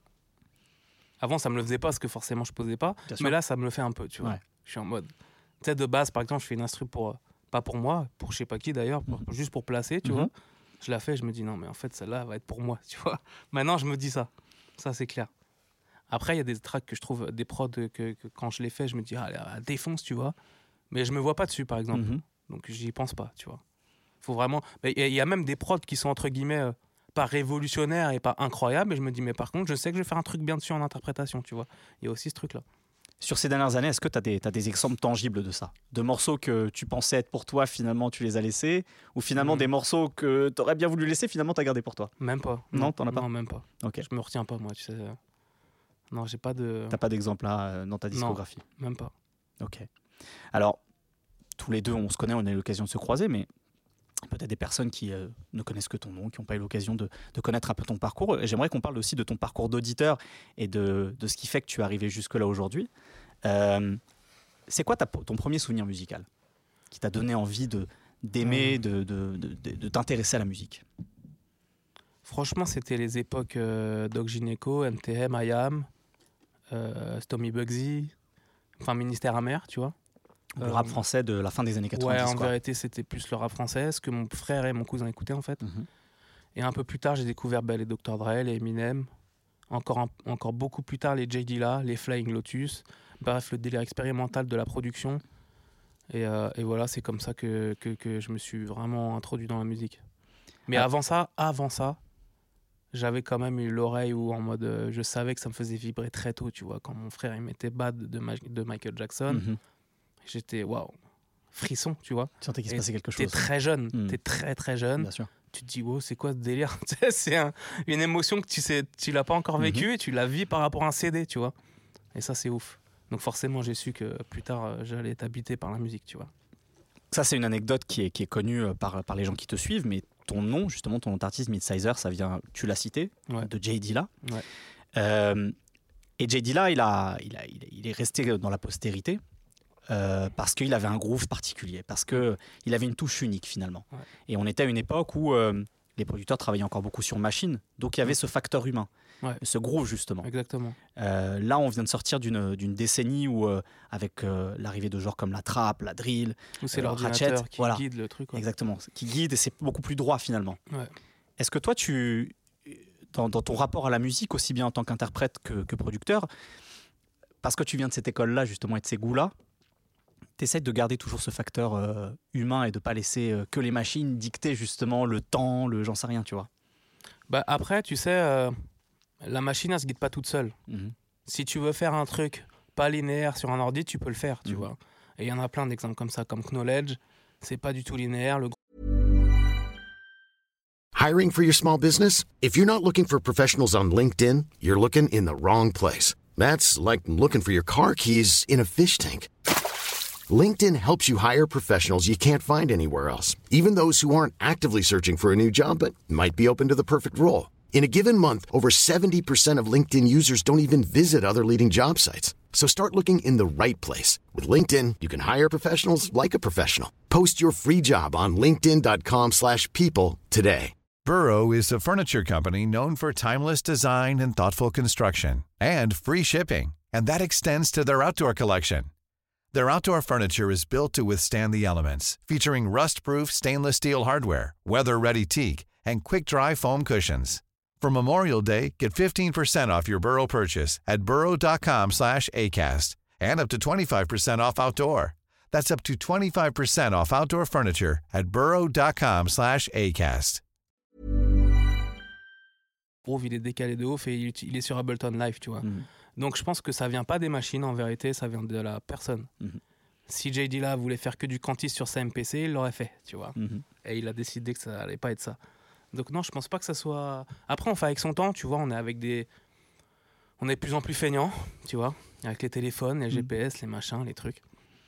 avant, ça me le faisait pas parce que forcément, je posais pas. Bien mais sûr. Là, ça me le fait un peu, tu vois. Ouais. Je suis en mode. Tu sais, de base, par exemple, je fais une instru pour. Pas pour moi, pour je sais pas qui d'ailleurs, pour, mmh. juste pour placer, tu mmh. vois. Je la fais, je me dis non, mais en fait, celle-là va être pour moi, tu vois. Maintenant, je me dis ça. Ça, c'est clair. Après, il y a des tracks que je trouve, des prods que, que quand je les fais, je me dis, ah, elle défonce, tu vois. Mais je me vois pas dessus, par exemple. Mmh. Donc, j'y pense pas, tu vois. Faut vraiment. Il y a même des prods qui sont, entre guillemets, euh, pas révolutionnaires et pas incroyables. Et je me dis, mais par contre, je sais que je vais faire un truc bien dessus en interprétation, tu vois. Il y a aussi ce truc-là. Sur ces dernières années, est-ce que tu as des, t'as des exemples tangibles de ça? De morceaux que tu pensais être pour toi, finalement, tu les as laissés? Ou finalement, mmh. des morceaux que tu aurais bien voulu laisser, finalement, tu as gardé pour toi? Même pas. Non, non t'en as pas? Non, même pas. Okay. Je me retiens pas, moi, tu sais. Non, j'ai pas de... T'as pas d'exemple là dans ta discographie? Non, même pas. Ok. Alors, tous les deux, on se connaît, on a eu l'occasion de se croiser, mais peut-être des personnes qui euh, ne connaissent que ton nom, qui n'ont pas eu l'occasion de, de connaître un peu ton parcours. Et j'aimerais qu'on parle aussi de ton parcours d'auditeur et de, de ce qui fait que tu es arrivé jusque-là aujourd'hui. Euh, c'est quoi ta, ton premier souvenir musical qui t'a donné envie de, d'aimer, de, de, de, de, de t'intéresser à la musique? Franchement, c'était les époques euh, Doc Gynéco, M T M, I A M, euh, Stomy Bugsy, enfin Ministère Amer, tu vois. Le euh, rap français de la fin des années quatre-vingt-dix. Ouais, en quoi. vérité, c'était plus le rap français, ce que mon frère et mon cousin écoutaient en fait. Mm-hmm. Et un peu plus tard, j'ai découvert bah, les docteur Dre, les Eminem. Encore, un, encore beaucoup plus tard, les J Dilla, les Flying Lotus. Bref, le délire expérimental de la production. Et, euh, et voilà, c'est comme ça que, que, que je me suis vraiment introduit dans la musique. Mais ah. avant ça, avant ça, j'avais quand même eu l'oreille où en mode, euh, je savais que ça me faisait vibrer très tôt, tu vois. Quand mon frère il mettait Bad de, Ma- de Michael Jackson, mm-hmm. j'étais waouh, frisson, tu vois. Tu sentais qu'il se passait quelque chose. T'es très jeune, mm. t'es très très jeune. Bien sûr. Tu te dis, wow, c'est quoi ce délire? C'est un, une émotion que tu sais, tu l'as pas encore vécue mm-hmm. et tu la vis par rapport à un C D, tu vois. Et ça, c'est ouf. Donc forcément, j'ai su que plus tard, j'allais être habité par la musique, tu vois. Ça, c'est une anecdote qui est, qui est connue par, par les gens qui te suivent, mais ton nom, justement, ton nom d'artiste, Midsizer, ça vient, tu l'as cité, ouais. de J Dilla. Ouais. Euh, et J Dilla, il, a, il, a, il est resté dans la postérité euh, parce qu'il avait un groove particulier, parce qu'il avait une touche unique, finalement. Ouais. Et on était à une époque où euh, les producteurs travaillaient encore beaucoup sur machine, donc il y avait ouais. ce facteur humain. Ouais. Ce groove justement. Exactement. Euh, là, on vient de sortir d'une, d'une décennie où, euh, avec euh, l'arrivée de genres comme la trap, la drill, où c'est euh, l'ordinateur Ratchet, qui voilà. guide le truc. Quoi. Exactement, qui guide et c'est beaucoup plus droit finalement. Ouais. Est-ce que toi, tu, dans, dans ton rapport à la musique, aussi bien en tant qu'interprète que, que producteur, parce que tu viens de cette école-là justement et de ces goûts-là, tu essaies de garder toujours ce facteur euh, humain et de ne pas laisser euh, que les machines dicter justement le temps, le j'en sais rien, tu vois. Bah après, tu sais. Euh... La machine, elle se guide pas toute seule. Mmh. Si tu veux faire un truc pas linéaire sur un ordi, tu peux le faire, tu mmh. vois. Et il y en a plein d'exemples comme ça, comme Knowledge. C'est pas du tout linéaire. Le... Hiring for your small business? If you're not looking for professionals on LinkedIn, you're looking in the wrong place. That's like looking for your car keys in a fish tank. LinkedIn helps you hire professionals you can't find anywhere else, even those who aren't actively searching for a new job but might be open to the perfect role. In a given month, over seventy percent of LinkedIn users don't even visit other leading job sites. So start looking in the right place. With LinkedIn, you can hire professionals like a professional. Post your free job on linkedin.com slash people today. Burrow is a furniture company known for timeless design and thoughtful construction, and free shipping. And that extends to their outdoor collection. Their outdoor furniture is built to withstand the elements, featuring rust-proof stainless steel hardware, weather-ready teak, and quick-dry foam cushions. For Memorial Day, get fifteen percent off your Burrow purchase at burrow.com slash ACAST and up to twenty-five percent off outdoor. That's up to twenty-five percent off outdoor furniture at burrow.com slash ACAST. Groove, il est décalé de ouf et il, il est sur Ableton Live, tu vois. Mm-hmm. Donc je pense que ça vient pas des machines, en vérité, ça vient de la personne. Mm-hmm. Si J Dilla voulait faire que du Cantis sur sa M P C, il l'aurait fait, tu vois. Mm-hmm. Et il a décidé que ça allait pas être ça. Donc non, je pense pas que ça soit... Après, on fait avec son temps, tu vois, on est avec des... On est de plus en plus feignants, tu vois, avec les téléphones, les G P S, mmh. les machins, les trucs.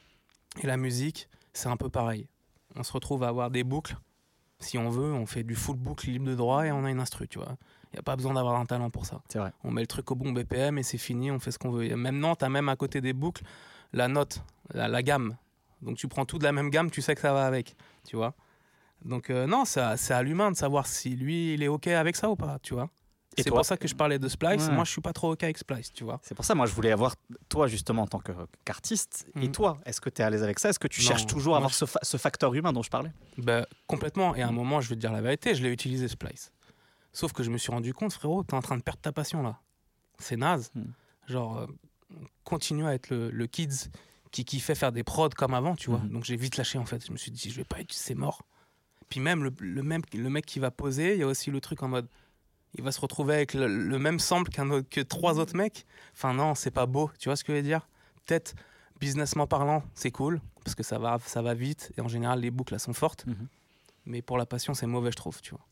Et la musique, c'est un peu pareil. On se retrouve à avoir des boucles. Si on veut, on fait du full boucle libre de droit et on a une instru, tu vois. Il n'y a pas besoin d'avoir un talent pour ça. C'est vrai. On met le truc au bon B P M et c'est fini, on fait ce qu'on veut. Et même non, tu as même à côté des boucles la note, la, la gamme. Donc tu prends tout de la même gamme, tu sais que ça va avec, tu vois. Donc euh, non, c'est à, c'est à l'humain de savoir si lui, il est OK avec ça ou pas, tu vois. Et c'est toi, pour ça que je parlais de Splice. Ouais. Moi, je suis pas trop OK avec Splice, tu vois. C'est pour ça, moi, je voulais avoir toi, justement, en tant que, qu'artiste. Mm. Et toi, est-ce que tu es à l'aise avec ça? Est-ce que tu non, cherches toujours à avoir je... ce, fa- ce facteur humain dont je parlais? Bah, complètement. Et à un moment, je vais te dire la vérité, je l'ai utilisé, Splice. Sauf que je me suis rendu compte, frérot, t'es en train de perdre ta passion, là. C'est naze. Mm. Genre, euh, continue à être le, le kids qui kiffait faire des prods comme avant, tu vois. Mm. Donc, j'ai vite lâché, en fait. Je me suis dit, je vais pas être... C'est mort. Puis même le, le, même, le mec qui va poser, il y a aussi le truc en mode, il va se retrouver avec le, le même sample qu'un autre, que trois autres mecs. Enfin non, c'est pas beau, tu vois ce que je veux dire? Peut-être, businessment parlant, c'est cool, parce que ça va, ça va vite, et en général, les boucles, elles sont fortes. Mm-hmm. Mais pour la passion, c'est mauvais, je trouve, tu vois.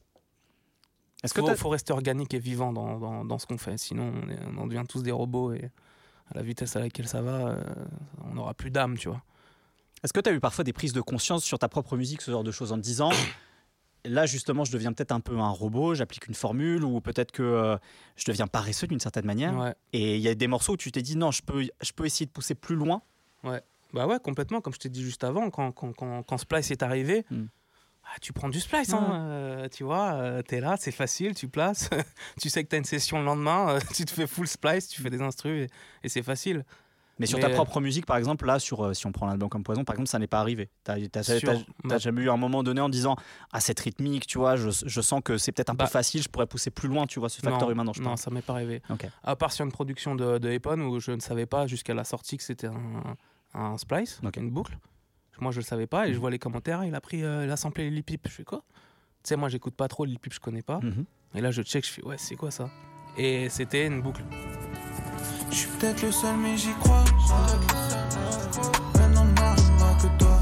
Est-ce que faut, faut rester organique et vivant dans, dans, dans ce qu'on fait, sinon on, est, on en devient tous des robots, et à la vitesse à laquelle ça va, euh, on n'aura plus d'âme, tu vois. Est-ce que tu as eu parfois des prises de conscience sur ta propre musique, ce genre de choses, en te disant là justement je deviens peut-être un peu un robot, j'applique une formule, ou peut-être que euh, je deviens paresseux d'une certaine manière, ouais. Et il y a des morceaux où tu t'es dit non, je peux, je peux essayer de pousser plus loin? Ouais, bah ouais, complètement, comme je t'ai dit juste avant, quand, quand, quand, quand Splice est arrivé, mm. ah, tu prends du Splice, hein, ouais. euh, tu vois, euh, t'es là, c'est facile, tu places, tu sais que t'as une session le lendemain, euh, tu te fais full Splice, tu fais des instrus et, et c'est facile. Mais sur Mais- ta propre musique, par exemple, là, sur, euh, si on prend l'album comme Poison, par exemple, ça n'est pas arrivé. T'as, t'as, t'as, Sur- t'as- bah- t'as jamais eu un moment donné en disant ah cette rythmique, tu vois, je, je sens que c'est peut-être un Bah- peu facile, je pourrais pousser plus loin, tu vois, ce facteur non, humain dont je non, parle. ça m'est pas arrivé. Ok. À part sur une production de, de Epon où je ne savais pas jusqu'à la sortie que c'était un, un splice, Ok. une boucle. Moi, je le savais pas et je vois les commentaires. Il a pris, euh, il a samplé les Lil Peep. Je fais quoi? Tu sais, moi, j'écoute pas trop Lil Peep, je connais pas. Mhm. Et là, je check, je fais ouais, c'est quoi ça? Et c'était une boucle. Je suis peut-être le seul mais j'y crois. Maintenant moi que toi.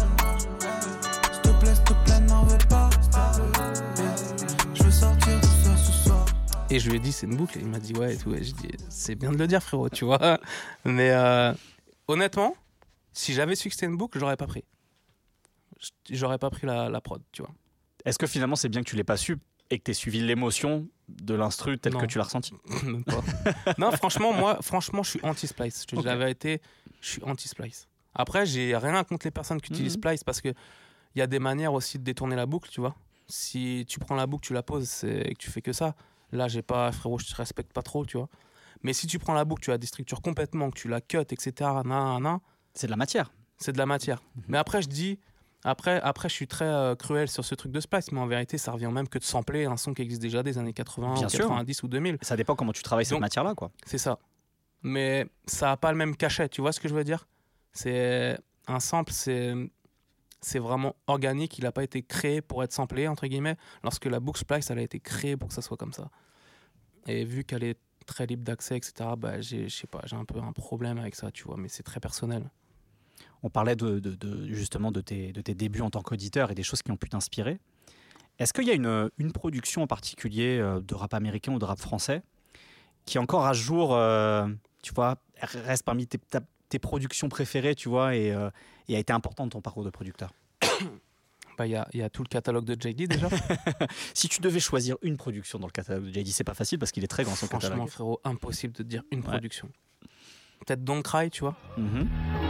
S'il te plaît, s'il te plaît, n'en veux pas. Je veux sortir de ça ce soir. Et je lui ai dit c'est une boucle. Et il m'a dit ouais et tout. Et je dis c'est bien de le dire frérot, tu vois. Mais euh, honnêtement, si j'avais su que c'était une boucle, j'aurais pas pris. J'aurais pas pris la, la prod, tu vois. Est-ce que finalement c'est bien que tu l'aies pas su et que tu aies suivi l'émotion de l'instru telle Non. que tu l'as ressenti? Même pas. Non, franchement, moi, franchement, je suis anti-splice. Je te dis Ok. la vérité, je suis anti-splice. Après, j'ai rien contre les personnes qui utilisent Mhm. splice parce qu'il y a des manières aussi de détourner la boucle, tu vois. Si tu prends la boucle, tu la poses c'est- et que tu fais que ça, là, j'ai pas, frérot, je te respecte pas trop, tu vois. Mais si tu prends la boucle, tu la déstructures complètement, que tu la cut, et cetera, nan, nan, nan, C'est de la matière. c'est de la matière. Mhm. Mais après, je dis, après, après je suis très euh, cruel sur ce truc de splice, mais en vérité, ça revient au même que de sampler un son qui existe déjà des années quatre-vingts, Bien ou sûr. quatre-vingt-dix ou deux mille. Ça dépend comment tu travailles cette Donc- matière-là, quoi. C'est ça. Mais ça n'a pas le même cachet, tu vois ce que je veux dire? C'est un sample, c'est c'est vraiment organique, il n'a pas été créé pour être samplé, entre guillemets, lorsque la boucle splice, elle a été créée pour que ça soit comme ça. Et vu qu'elle est très libre d'accès, et cetera, bah, j'ai, je sais pas, j'ai un peu un problème avec ça, tu vois, mais c'est très personnel. On parlait de, de- de- justement de tes, de tes débuts en tant qu'auditeur et des choses qui ont pu t'inspirer. Est-ce qu'il y a une, une production en particulier euh, de rap américain ou de rap français qui encore à ce jour, euh, tu vois, reste parmi tes, ta- tes productions préférées, tu vois, et, euh, et a été importante dans ton parcours de producteur? Bah, il y a, il y a tout le catalogue de J D déjà. Si tu devais choisir une production dans le catalogue de J D, c'est pas facile parce qu'il est très grand son Franchement, catalogue. frérot, impossible de dire une Ouais. production. Peut-être Don't Cry, tu vois. Mhm.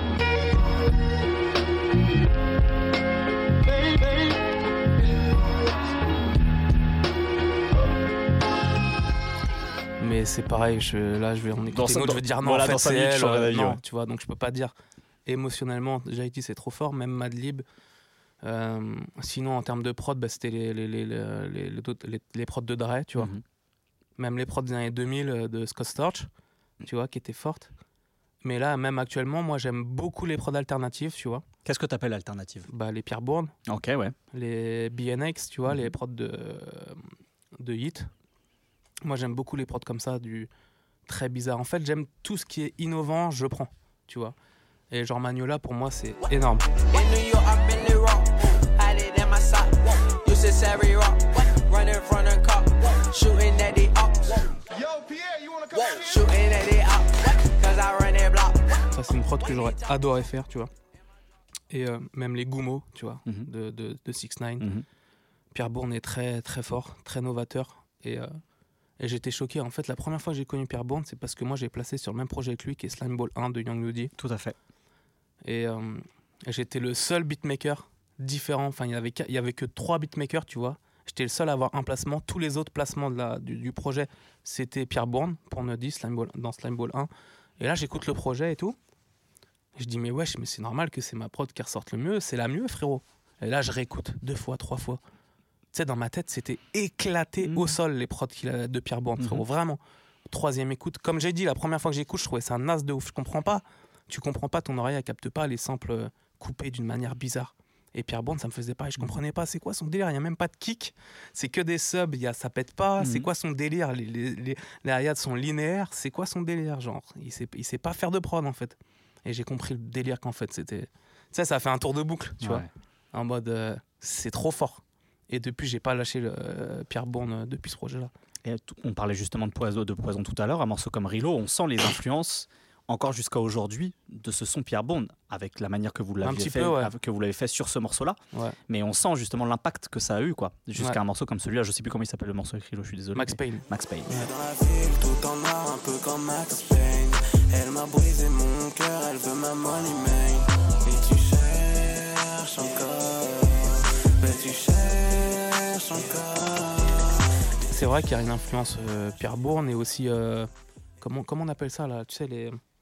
Mais c'est pareil, je, là je vais en Dans écouter ça- une autre, je vais dire non, voilà, en fait dans cinq c'est minutes, je elle. changerai euh, d'avis, non, ouais. tu vois, donc je peux pas dire. Émotionnellement, J T c'est trop fort, même Madlib. Euh, sinon, en termes de prod, bah, c'était les, les, les, les, les, les, les, les prods de Dre, tu vois. Mhm. Même les prods des années deux mille euh, de Scott Storch, tu vois, qui étaient fortes. Mais là, même actuellement, moi j'aime beaucoup les prods alternatives, tu vois. Qu'est-ce que tu appelles alternative? Bah, les Pierre Bourne, Ok, ouais. les B N X, tu vois, Mhm. les prods de, de Hit. Moi, j'aime beaucoup les prods comme ça, du très bizarre. En fait, j'aime tout ce qui est innovant, je prends, tu vois. Et genre Magnola, pour moi, c'est énorme. In New York, I've been the rock. Had it in my sock. Used to Savvy rock. Running from the cop. Shooting at the ops. Yo, Pierre, you wanna come in here? Shooting at the ops. Cause I run that block. Ça, c'est une prod que j'aurais adoré faire, tu vois. Et euh, même les Goumo, tu vois, Mhm. de, de, de six ix. Mhm. Pierre Bourne est très, très fort, très novateur. Et, euh, et j'étais choqué. En fait, la première fois que j'ai connu Pierre Bourne, c'est parce que moi, j'ai placé sur le même projet que lui, qui est Slime Ball un de Young Nudy. Tout à fait. Et euh, j'étais le seul beatmaker différent. Enfin, il y avait qu- il y avait que trois beatmakers, tu vois. J'étais le seul à avoir un placement. Tous les autres placements de la, du, du projet, c'était Pierre Bourne pour Nuddy, Slime Ball, dans Slime Ball un. Et là, j'écoute le projet et tout. Et je dis, mais wesh, mais c'est normal que c'est ma prod qui ressorte le mieux. C'est la mieux, frérot. Et là, je réécoute deux fois, trois fois. Tu sais, dans ma tête, c'était éclaté Mhm. au sol, les prods qu'il a de Pierre Bourne, frérot. Mhm. Vraiment. Troisième écoute. Comme j'ai dit, la première fois que j'écoute, je trouvais ça naze de ouf. Je comprends pas. Tu comprends pas, ton oreille, elle capte pas les samples euh, coupés d'une manière bizarre. Et Pierre Bourne, ça me faisait pareil. Je comprenais pas. C'est quoi son délire? Il y a même pas de kick. C'est que des subs. Y a, ça pète pas. Mhm. C'est quoi son délire? Les, les, les, les hi-hats sont linéaires. C'est quoi son délire? Genre, il sait, il sait pas faire de prod, en fait. Et j'ai compris le délire qu'en fait, c'était. Tu sais, ça a fait un tour de boucle, tu vois. Ouais. En mode, euh, c'est trop fort. Et depuis, j'ai pas lâché le, euh, Pierre Bourne euh, depuis ce projet-là. Et tout- on parlait justement de Poison, de Poison tout à l'heure. Un morceau comme Rilo, on sent les influences encore jusqu'à aujourd'hui de ce son Pierre Bourne avec la manière que vous l'aviez petit fait, peu, ouais. avec- que vous l'avez fait sur ce morceau-là. Ouais. Mais on sent justement l'impact que ça a eu, quoi. Jusqu'à Ouais. un morceau comme celui-là. Je sais plus comment il s'appelle le morceau avec Rilo. Je suis désolé. Max mais- Payne. Max Payne. Dans la ville, tout en noir, un peu comme Max Payne. Elle m'a brisé mon cœur, elle veut ma money main. Et tu cherches encore, mais tu cherches encore. C'est vrai qu'il y a une influence euh, Pierre Bourne et aussi. euh, comment, comment on appelle ça là? Tu sais, les,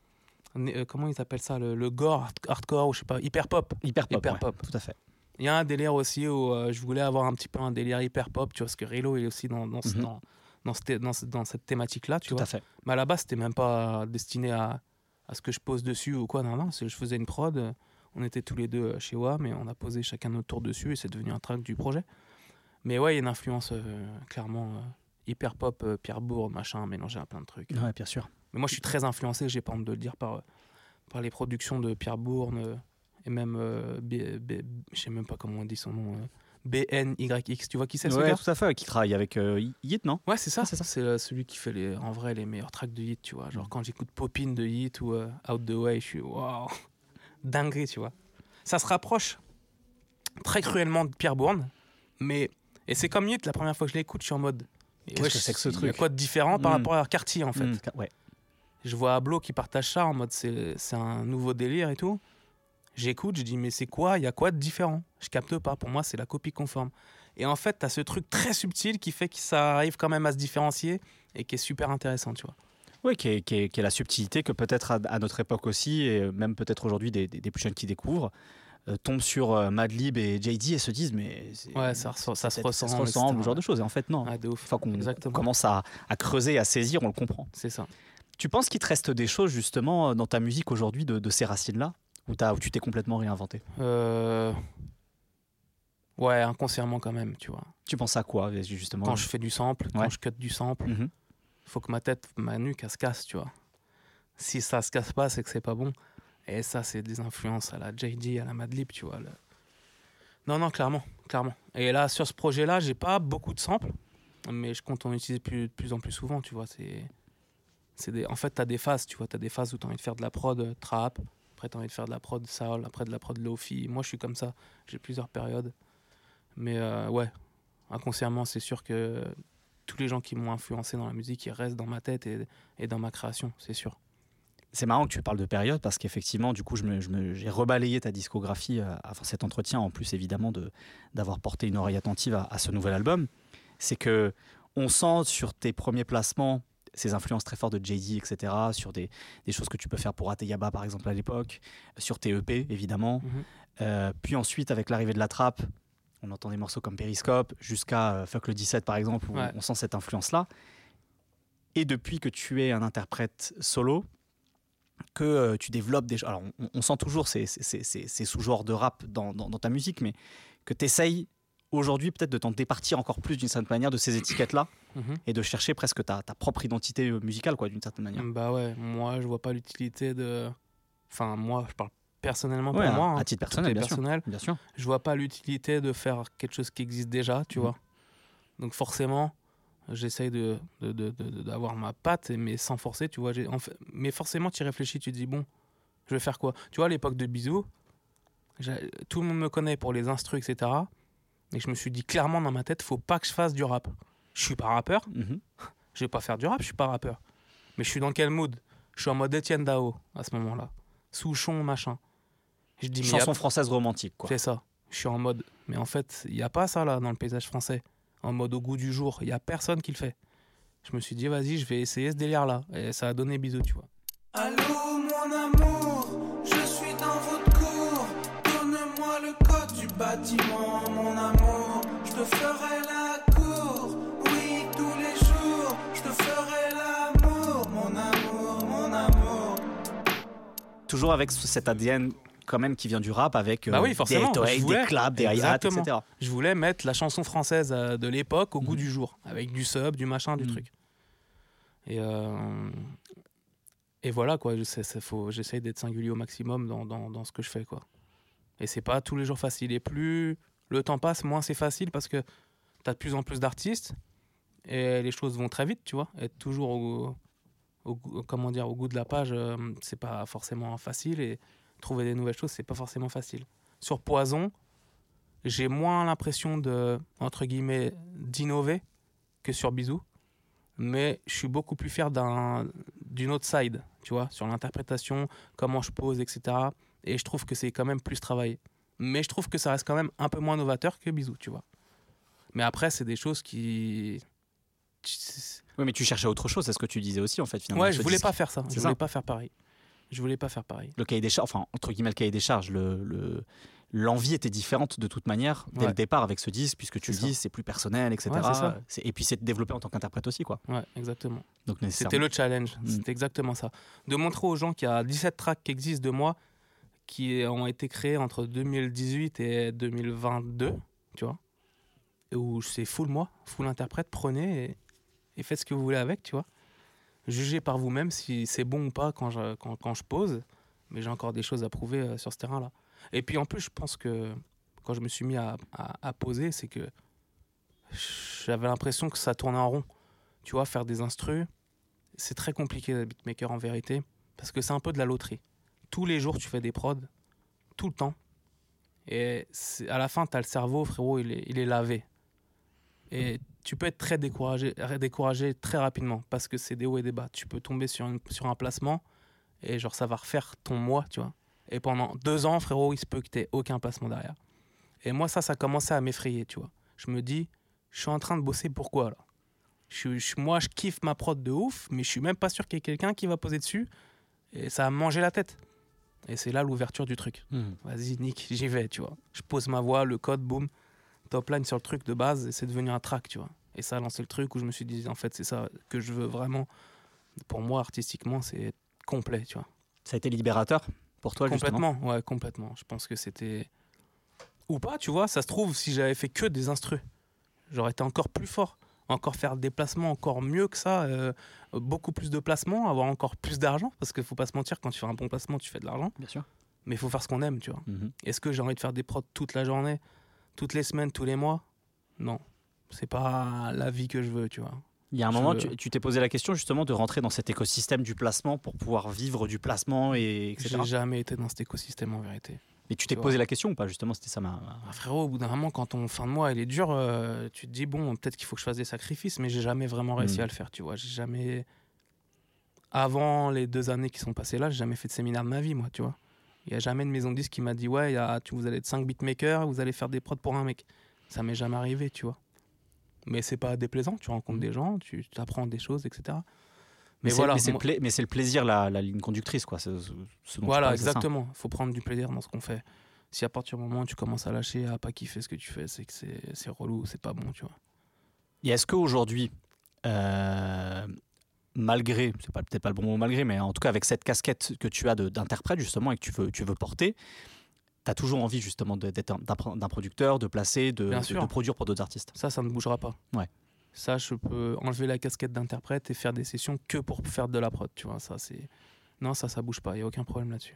euh, comment ils appellent ça, le, le gore, hard- hardcore, ou je sais pas, hyper pop. Hyper pop. Hyper ouais, pop. Tout à fait. Il y a un délire aussi où euh, je voulais avoir un petit peu un délire hyper pop, tu vois, parce que Rilo est aussi dans, dans, ce- Mhm. dans, dans, cette, dans, ce- dans cette thématique-là, tu Tout vois. à fait. Mais à la base, c'était même pas destiné à, à ce que je pose dessus ou quoi. Non, non, c'est- je faisais une prod. euh, On était tous les deux euh, chez W A M et on a posé chacun notre tour dessus et c'est devenu un track du projet. Mais ouais, il y a une influence euh, clairement euh, hyper pop, euh, Pierre Bourne, machin, mélangé à plein de trucs. Ouais, bien sûr. Mais moi, je suis très influencé, j'ai pas honte de le dire, par, euh, par les productions de Pierre Bourne euh, et même, euh, B- B- je sais même pas comment on dit son nom, euh, B N Y X. Tu vois qui c'est ce Ouais, gars? tout à fait. Qui travaille avec euh, Yeet, non? Ouais, c'est ça. Ah, c'est ça. C'est euh, celui qui fait les, en vrai les meilleurs tracks de Yeet, tu vois. Genre quand j'écoute Popin de Yeet ou euh, Out the Way, je suis waouh, dinguerie, tu vois. Ça se rapproche très cruellement de Pierre Bourne, mais et c'est comme Yeet, la première fois que je l'écoute, je suis en mode et Qu'est-ce que c'est que ce Il y a truc quoi de différent par Mm. rapport à Cartier en fait. Mm, ouais. Je vois Ablo qui partage ça en mode c'est c'est un nouveau délire et tout. J'écoute, je dis mais c'est quoi? Il y a quoi de différent? Je capte pas. Pour moi, c'est la copie conforme. Et en fait, tu as ce truc très subtil qui fait que ça arrive quand même à se différencier et qui est super intéressant, tu vois. Oui, qui est, qui, est, qui est la subtilité que peut-être à, à notre époque aussi, et même peut-être aujourd'hui des, des, des plus jeunes qui découvrent, euh, tombent sur euh, Madlib et J D et se disent mais c'est- Ouais, ça, reso- ça se peut-être- ressemble, ça se ressemble, et cetera. ce genre de choses. Et en fait, non. Ah, de Une ouf. fois qu'on Exactement. commence à, à creuser, à saisir, on le comprend. C'est ça. Tu penses qu'il te reste des choses justement dans ta musique aujourd'hui de, de ces racines-là, où, t'as- où tu t'es complètement réinventé? Euh... Ouais, inconsciemment quand même, tu vois. Tu penses à quoi justement? Quand je fais du sample, Ouais. quand je cut du sample, Mhm. faut que ma tête, ma nuque, elle se casse, tu vois. Si ça se casse pas, c'est que c'est pas bon. Et ça, c'est des influences à la J D, à la Madlib, tu vois. le- Non, non, clairement, clairement. Et là, sur ce projet-là, j'ai pas beaucoup de samples, mais je compte en utiliser plus, de plus en plus souvent, tu vois. C'est, c'est des... En fait, t'as des phases, tu vois. T'as des phases où t'as envie de faire de la prod euh, trap, après t'as envie de faire de la prod soul, après de la prod lofi. Moi, je suis comme ça. J'ai plusieurs périodes. Mais euh, ouais, inconsciemment, c'est sûr que tous les gens qui m'ont influencé dans la musique, ils restent dans ma tête et, et dans ma création, c'est sûr. C'est marrant que tu parles de période parce qu'effectivement, du coup, je me, je me- j'ai rebalayé ta discographie euh, avant cet entretien, en plus évidemment de, d'avoir porté une oreille attentive à, à ce nouvel album. C'est que on sent sur tes premiers placements ces influences très fortes de J D, et cetera, sur des, des choses que tu peux faire pour Ateyaba, par exemple, à l'époque, sur tes E P, évidemment. Mhm. Euh, puis ensuite, avec l'arrivée de la trappe, on entend des morceaux comme Periscope, jusqu'à euh, Fuck le dix-sept, par exemple, où Ouais. on sent cette influence-là. Et depuis que tu es un interprète solo, que euh, tu développes des... Alors, on, on sent toujours ces, ces, ces- ces- ces sous-genres de rap dans, dans- dans ta musique, mais que tu essayes aujourd'hui peut-être de t'en départir encore plus d'une certaine manière de ces étiquettes-là Mhm. et de chercher presque ta, ta propre identité euh, musicale, quoi, d'une certaine manière. Bah ouais, moi je vois pas l'utilité de. Enfin, moi je parle personnellement pour Ouais, moi. à, hein. à titre Tout personnel, est bien sûr. personnel. Bien sûr. Je vois pas l'utilité de faire quelque chose qui existe déjà, tu Mhm. vois. Donc forcément, j'essaye de, de, de- de- de- d'avoir ma patte, mais sans forcer, tu vois. J'ai- en fait- mais forcément, tu y réfléchis, tu te dis, bon, je vais faire quoi? Tu vois, à l'époque de Bisous, j'ai- tout le monde me connaît pour les instrus, et cetera. Et je me suis dit clairement dans ma tête, faut pas que je fasse du rap. Je suis pas rappeur, Mhm. je vais pas faire du rap, je suis pas rappeur. Mais je suis dans quel mood? Je suis en mode Étienne Dao à ce moment-là. Souchon, machin. Je dis, mais y a- Chanson française romantique, quoi. c'est ça. Je suis en mode, mais en fait, il n'y a pas ça là dans le paysage français. En mode au goût du jour, il n'y a personne qui le fait. Je me suis dit, vas-y, je vais essayer ce délire-là. Et ça a donné bisous, tu vois. Allô mon amour, je suis dans votre cour. Donne-moi le code du bâtiment, mon amour. Je te ferai la cour, oui, tous les jours. Je te ferai l'amour, mon amour, mon amour. Toujours avec ce- cet A D N quand même qui vient du rap, avec euh, Bah oui, des forcément, eight oh eight, je voulais. des claps, des hi-hats, et Exactement. cetera. Je voulais mettre la chanson française euh, de l'époque au goût Mhm. du jour, avec du sub, du machin, du Mhm. truc. Et, euh, et voilà, quoi. Je sais- c'est- faut- J'essaye d'être singulier au maximum dans, dans, dans ce que je fais, quoi. Et c'est pas tous les jours facile. Et plus le temps passe, moins c'est facile parce que t'as de plus en plus d'artistes et les choses vont très vite, tu vois. Être toujours au, au, goût- comment dire, au goût de la page, euh, c'est pas forcément facile. Et trouver des nouvelles choses, c'est pas forcément facile. Sur Poison, j'ai moins l'impression de, entre guillemets, d'innover que sur Bisous. Mais je suis beaucoup plus fier d'un, d'une autre side, tu vois, sur l'interprétation, comment je pose, et cetera. Et je trouve que c'est quand même plus travaillé. Mais je trouve que ça reste quand même un peu moins novateur que Bisous, tu vois. Mais après, c'est des choses qui... Oui, mais tu cherchais autre chose, c'est ce que tu disais aussi, en fait, finalement. Ouais, ce je voulais disque. pas faire ça. C'est Je ça. voulais pas faire pareil. Je voulais pas faire pareil. Le cahier des charges, enfin, entre guillemets, le cahier des charges, le, le, l'envie était différente de toute manière dès Ouais. le départ avec ce disque, puisque tu C'est le dis, ça. c'est plus personnel, et cetera. Ouais, c'est ça. C'est- et puis c'est de développer en tant qu'interprète aussi, quoi. Ouais, exactement. Donc, C'était le challenge, Mm. c'était exactement ça. De montrer aux gens qu'il y a dix-sept tracks qui existent de moi qui ont été créés entre deux mille dix-huit et deux mille vingt-deux, tu vois. Et où c'est full moi, full interprète, prenez et, et faites ce que vous voulez avec, tu vois. Jugez par vous-même si c'est bon ou pas quand je, quand, quand je pose, mais j'ai encore des choses à prouver euh, sur ce terrain-là. Et puis en plus, je pense que quand je me suis mis à, à, à poser, c'est que j'avais l'impression que ça tournait en rond. Tu vois, faire des instrus, c'est très compliqué d'être beatmaker en vérité, parce que c'est un peu de la loterie. Tous les jours, tu fais des prods, tout le temps. Et c'est- à la fin, tu as le cerveau, frérot, il est, il est lavé. Et tu peux être très découragé, découragé très rapidement, parce que c'est des hauts et des bas. Tu peux tomber sur, une, sur un placement, et genre ça va refaire ton mois, tu vois. Et pendant deux ans, frérot, il se peut que tu n'aies aucun placement derrière. Et moi, ça, ça commençait à m'effrayer, tu vois. Je me dis, je suis en train de bosser pourquoi, là je, je, Moi, je kiffe ma prod de ouf, mais je suis même pas sûr qu'il y ait quelqu'un qui va poser dessus. Et ça a mangé la tête. Et c'est là l'ouverture du truc. Mm. Vas-y, Nick, j'y vais, tu vois. Je pose ma voix, le code, boum, top line sur le truc de base, et c'est devenu un track, tu vois. Et ça a lancé le truc où je me suis dit, en fait, c'est ça que je veux vraiment. Pour moi, artistiquement, c'est complet, tu vois. Ça a été libérateur pour toi, justement. Complètement, ouais, complètement. Je pense que c'était... Ou pas, tu vois, ça se trouve, si j'avais fait que des instrus, j'aurais été encore plus fort. Encore faire des placements encore mieux que ça, euh, beaucoup plus de placements, avoir encore plus d'argent, parce qu'il faut pas se mentir, quand tu fais un bon placement, tu fais de l'argent. Bien sûr. Mais il faut faire ce qu'on aime, tu vois. Mhm. Est-ce que j'ai envie de faire des prods toute la journée, toutes les semaines, tous les mois? Non. C'est pas la vie que je veux, tu vois. Il y a un Je- moment, tu, tu t'es posé la question justement de rentrer dans cet écosystème du placement pour pouvoir vivre du placement, et etc. J'ai jamais été dans cet écosystème en vérité. Mais tu t'es Tu posé vois. la question ou pas? Justement, c'était ça ma. ma- Ah, frérot, au bout d'un moment, quand ton fin de mois il est dur, euh, tu te dis bon, peut-être qu'il faut que je fasse des sacrifices, mais j'ai jamais vraiment réussi Mm. à le faire, tu vois. J'ai jamais. Avant les deux années qui sont passées là, j'ai jamais fait de séminaire de ma vie, moi, tu vois. Il y a jamais de maison de disque qui m'a dit ouais, il y a, tu, vous allez être cinq beatmakers, vous allez faire des prods pour un mec. Ça m'est jamais arrivé, tu vois. Mais c'est pas déplaisant, tu rencontres Mm. des gens, tu apprends des choses, et cetera. Mais, Mais c'est, voilà, mais, c'est moi- le pla- mais c'est le plaisir, la, la ligne conductrice, quoi. C'est, ce- ce dont tu Voilà, parles, c'est ça. exactement. Il faut prendre du plaisir dans ce qu'on fait. Si à partir du moment où tu commences à lâcher, à pas kiffer ce que tu fais, c'est que c'est, c'est relou, c'est pas bon, tu vois. Et est-ce qu'aujourd'hui, euh, malgré, c'est pas, peut-être pas le bon mot malgré, mais en tout cas avec cette casquette que tu as de, d'interprète justement et que tu veux, tu veux porter, tu as toujours envie justement de- d'être un- d'un, d'un producteur, de placer, de, Bien de, sûr. de produire pour d'autres artistes. Ça, ça ne bougera pas. Ouais. Ça, je peux enlever la casquette d'interprète et faire des sessions que pour faire de la prod, tu vois. Ça, c'est... Non, ça, ça bouge pas. Il n'y a aucun problème là-dessus.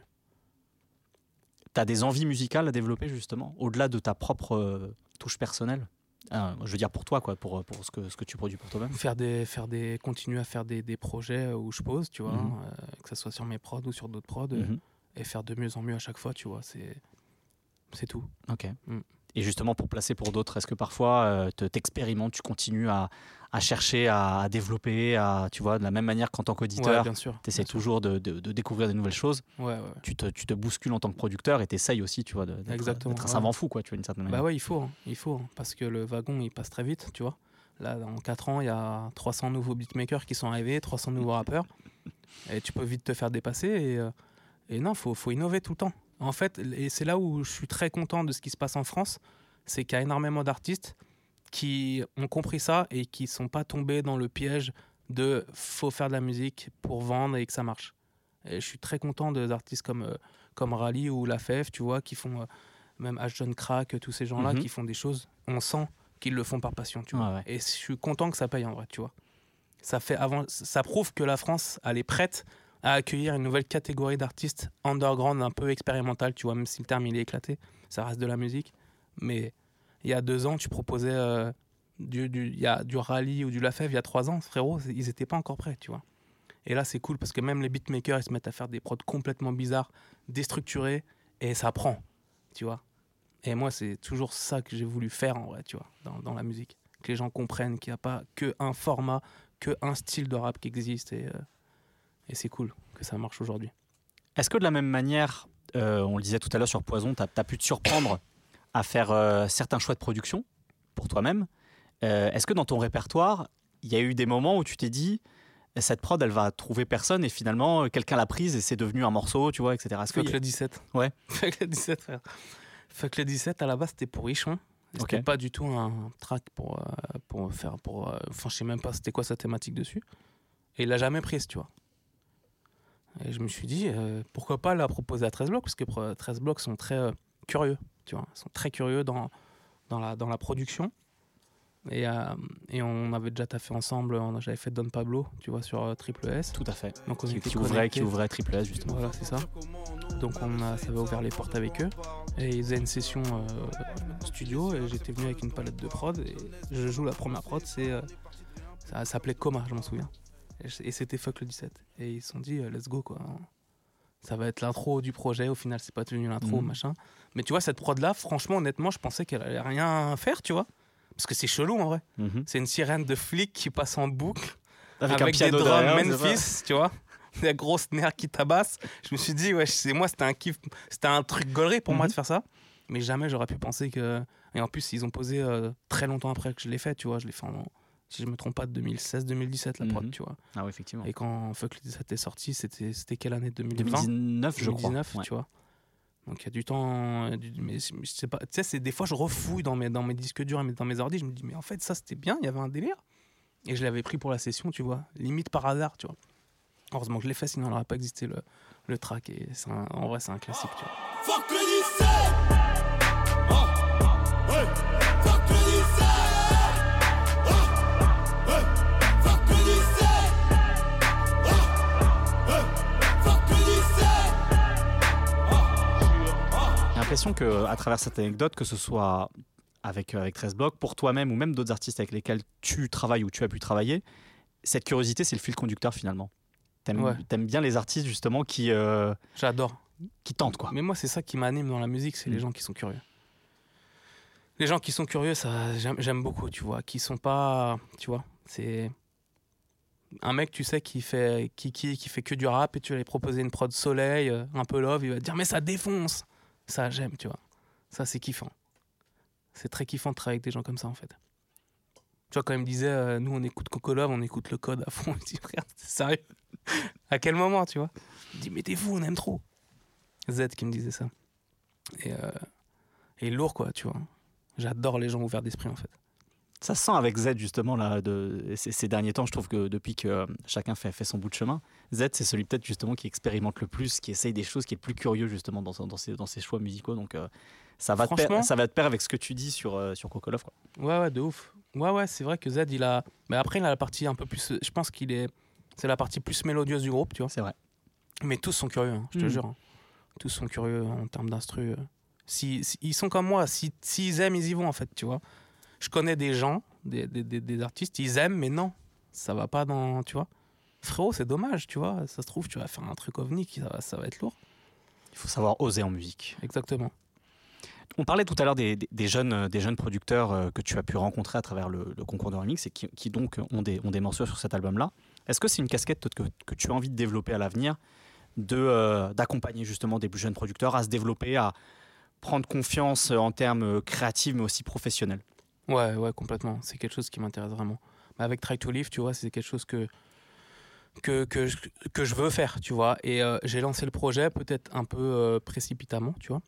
Tu as des envies musicales à développer justement, au-delà de ta propre euh, touche personnelle. Euh, je veux dire pour toi, quoi, pour, pour ce, que, ce que tu produis pour toi-même. Faire des, faire des, continuer à faire des, des projets où je pose, tu vois, Mhm. euh, que ce soit sur mes prods ou sur d'autres prods, euh, Mhm. et faire de mieux en mieux à chaque fois, tu vois. C'est, c'est tout. Ok. Mm. Et justement, pour placer pour d'autres, est-ce que parfois euh, te- t'expérimentes, tu continues à, à chercher, à, à développer, à, tu vois, de la même manière qu'en tant Ouais, qu'auditeur, bien sûr. tu essaies bien sûr. toujours de, de- de découvrir de nouvelles choses, Ouais, ouais. tu te, tu te bouscules en tant que producteur et tu essayes aussi, tu vois, de- d'être, Exactement, d'être un ouais. savant fou, quoi, tu vois, d'une certaine manière. Bah ouais, il faut, hein, il faut, hein, parce que le wagon, il passe très vite, tu vois. Là, dans quatre ans, il y a trois cents nouveaux beatmakers qui sont arrivés, trois cents nouveaux rappeurs, et tu peux vite te faire dépasser. Et, euh, et non, faut, faut innover tout le temps. En fait, et c'est là où je suis très content de ce qui se passe en France, c'est qu'il y a énormément d'artistes qui ont compris ça et qui sont pas tombés dans le piège de faut faire de la musique pour vendre et que ça marche. Et je suis très content des artistes comme euh, comme Rally ou La Fève, tu vois, qui font euh, même H. John Crack, tous ces gens-là Mhm. qui font des choses, on sent qu'ils le font par passion, tu vois. Ouais, ouais. Et je suis content que ça paye en vrai, tu vois. Ça fait avant, ça prouve que la France, elle est prête à accueillir une nouvelle catégorie d'artistes underground, un peu expérimental, tu vois, même si le terme il est éclaté, ça reste de la musique. Mais il y a deux ans, tu proposais euh, du, du, il y a du Rally ou du La Fève, il y a trois ans, frérot, c'est- ils étaient pas encore prêts, tu vois. Et là, c'est cool parce que même les beatmakers, ils se mettent à faire des prods complètement bizarres, déstructurés, et ça prend, tu vois. Et moi, c'est toujours ça que j'ai voulu faire en vrai, tu vois, dans, dans la musique. Que les gens comprennent qu'il n'y a pas qu'un format, qu'un style de rap qui existe, et, euh, et c'est cool que ça marche aujourd'hui. Est-ce que de la même manière, euh, on le disait tout à l'heure sur Poison, tu as pu te surprendre à faire euh, certains choix de production pour toi-même. Euh, est-ce que dans ton répertoire, il y a eu des moments où tu t'es dit, et cette prod, elle va trouver personne et finalement, quelqu'un l'a prise et c'est devenu un morceau, tu vois, et cetera. Est-ce Fuck que le dix-sept. Ouais. Fuck le dix-sept, frère. Fuck le dix-sept, à la base, c'était pour Richon. C'était Ok. pas du tout un track pour, euh, pour faire. Pour, euh, enfin, je sais même pas c'était quoi sa thématique dessus. Et il l'a jamais prise, tu vois. Et je me suis dit, euh, pourquoi pas la proposer à treize blocs, parce que euh, treize blocs sont très euh, curieux, tu vois. Ils sont très curieux dans, dans, la, dans la production. Et, euh, et on avait déjà taffé ensemble, on- j'avais fait Don Pablo, tu vois, sur euh, Triple S. Tout à fait. Donc on Qui, était qui ouvrait, connectés. qui ouvrait Triple S, justement. Voilà, c'est ça. Donc on a, ça avait ouvert les portes avec eux. Et ils faisaient une session euh, studio et j'étais venu avec une palette de prod. Et je joue la première prod, c'est, euh, ça s'appelait Coma, je m'en souviens. Et, je- et c'était Fuck le dix-sept. Et ils se sont dit, euh, let's go quoi. Ça va être l'intro du projet. Au final, c'est pas devenu l'intro, Mhm. machin. Mais tu vois, cette prod-là, franchement, honnêtement, je pensais qu'elle allait rien faire, tu vois. Parce que c'est chelou en vrai. Mhm. C'est une sirène de flic qui passe en boucle Avec, avec, un piano des drums derrière, c'est Memphis, tu vois, des grosses nerfs qui tabassent. Je me suis dit, ouais, c'est moi, c'était un kiff, c'était un truc gaulerie pour moi Mhm. de faire ça. Mais jamais j'aurais pu penser que. Et en plus, ils ont posé euh, très longtemps après que je l'ai fait, tu vois. Je l'ai fait en, si je me trompe pas, de deux mille seize deux mille dix-sept, la prod, Mhm. tu vois. Ah oui, effectivement. Et quand Fuck le dix-sept est sorti, c'était, c'était quelle année deux mille vingt deux mille dix-neuf, je crois. deux mille dix-neuf, Ouais. tu vois. Donc il y a du temps. il y a du- Mais je je sais pas. Tu sais, c'est des fois, je refouille dans mes, dans mes disques durs et dans mes ordi. Je me dis, mais en fait, ça, c'était bien, il y avait un délire. Et je l'avais pris pour la session, tu vois. Limite par hasard, tu vois. Heureusement que je l'ai fait, sinon il n'aurait pas existé le, le track. Et c'est un- en vrai, c'est un classique, tu vois. Fuck le dix-sept. Ah, ouais. Fuck le dix-sept. Ah, ouais. Fuck le dix-sept. Ah, ouais. Fuck le dix-sept. J'ai l'impression que, à travers cette anecdote, que ce soit avec, euh, avec treize blocs, pour toi-même ou même d'autres artistes avec lesquels tu travailles ou tu as pu travailler, cette curiosité, c'est le fil conducteur finalement. T'aimes, Ouais. t'aimes bien les artistes justement qui, euh, J'adore. qui tentent, quoi. Mais moi, c'est ça qui m'anime dans la musique, c'est les Mm. gens qui sont curieux. Les gens qui sont curieux, ça, j'aime, j'aime beaucoup, tu vois. Qui sont pas, tu vois, c'est un mec, tu sais, qui fait, qui, qui, qui fait que du rap et tu vas lui proposer une prod soleil, euh, un peu love, il va te dire mais ça défonce. Ça, j'aime, tu vois. Ça, c'est kiffant. C'est très kiffant de travailler avec des gens comme ça, en fait. Tu vois, quand il me disait, euh, nous, on écoute Coco Love, on écoute le code à fond. Je dis, frère, c'est sérieux? À quel moment, tu vois? Il me dit, mais t'es fou, on aime trop. Z qui me disait ça. Et, euh, et lourd, quoi, tu vois. J'adore les gens ouverts d'esprit, en fait. Ça se sent avec Z justement là, de, ces, ces derniers temps. Je trouve que depuis que euh, chacun fait, fait son bout de chemin, Z c'est celui peut-être justement qui expérimente le plus, qui essaye des choses, qui est le plus curieux justement dans, son- dans, ses, dans ses choix musicaux. Donc euh, ça, va de pair, Franchement- ça va de pair avec ce que tu dis sur, euh, sur Coco Love, quoi. Ouais, ouais, de ouf. Ouais, ouais, c'est vrai que Z, il a. Mais après, il a la partie un peu plus. Je pense qu'il est. C'est la partie plus mélodieuse du groupe, tu vois. C'est vrai. Mais tous sont curieux, hein, je te Mm. jure. hein. Tous sont curieux en termes d'instru. euh. Si, si- ils sont comme moi. Si, s'ils aiment, ils y vont, en fait, tu vois. Je connais des gens, des, des, des, des artistes, ils aiment, mais non, ça va pas dans. Tu vois. Frérot, c'est dommage, tu vois. Ça se trouve, tu vas faire un truc ovni, qui, ça, va, ça va être lourd. Il faut savoir oser en musique. Exactement. On parlait tout à l'heure des, des- des jeunes, euh, des jeunes producteurs euh, que tu as pu rencontrer à travers le, le concours de remix et qui, qui donc ont des, ont des morceaux sur cet album-là. Est-ce que c'est une casquette que, que tu as envie de développer à l'avenir, de, euh, d'accompagner justement des plus jeunes producteurs à se développer, à prendre confiance en termes créatifs mais aussi professionnels? Ouais, ouais, complètement. C'est quelque chose qui m'intéresse vraiment. Mais avec Try to Live, tu vois, c'est quelque chose que, que, que, je, que je veux faire, tu vois. Et euh, j'ai lancé le projet peut-être un peu euh, précipitamment, tu vois.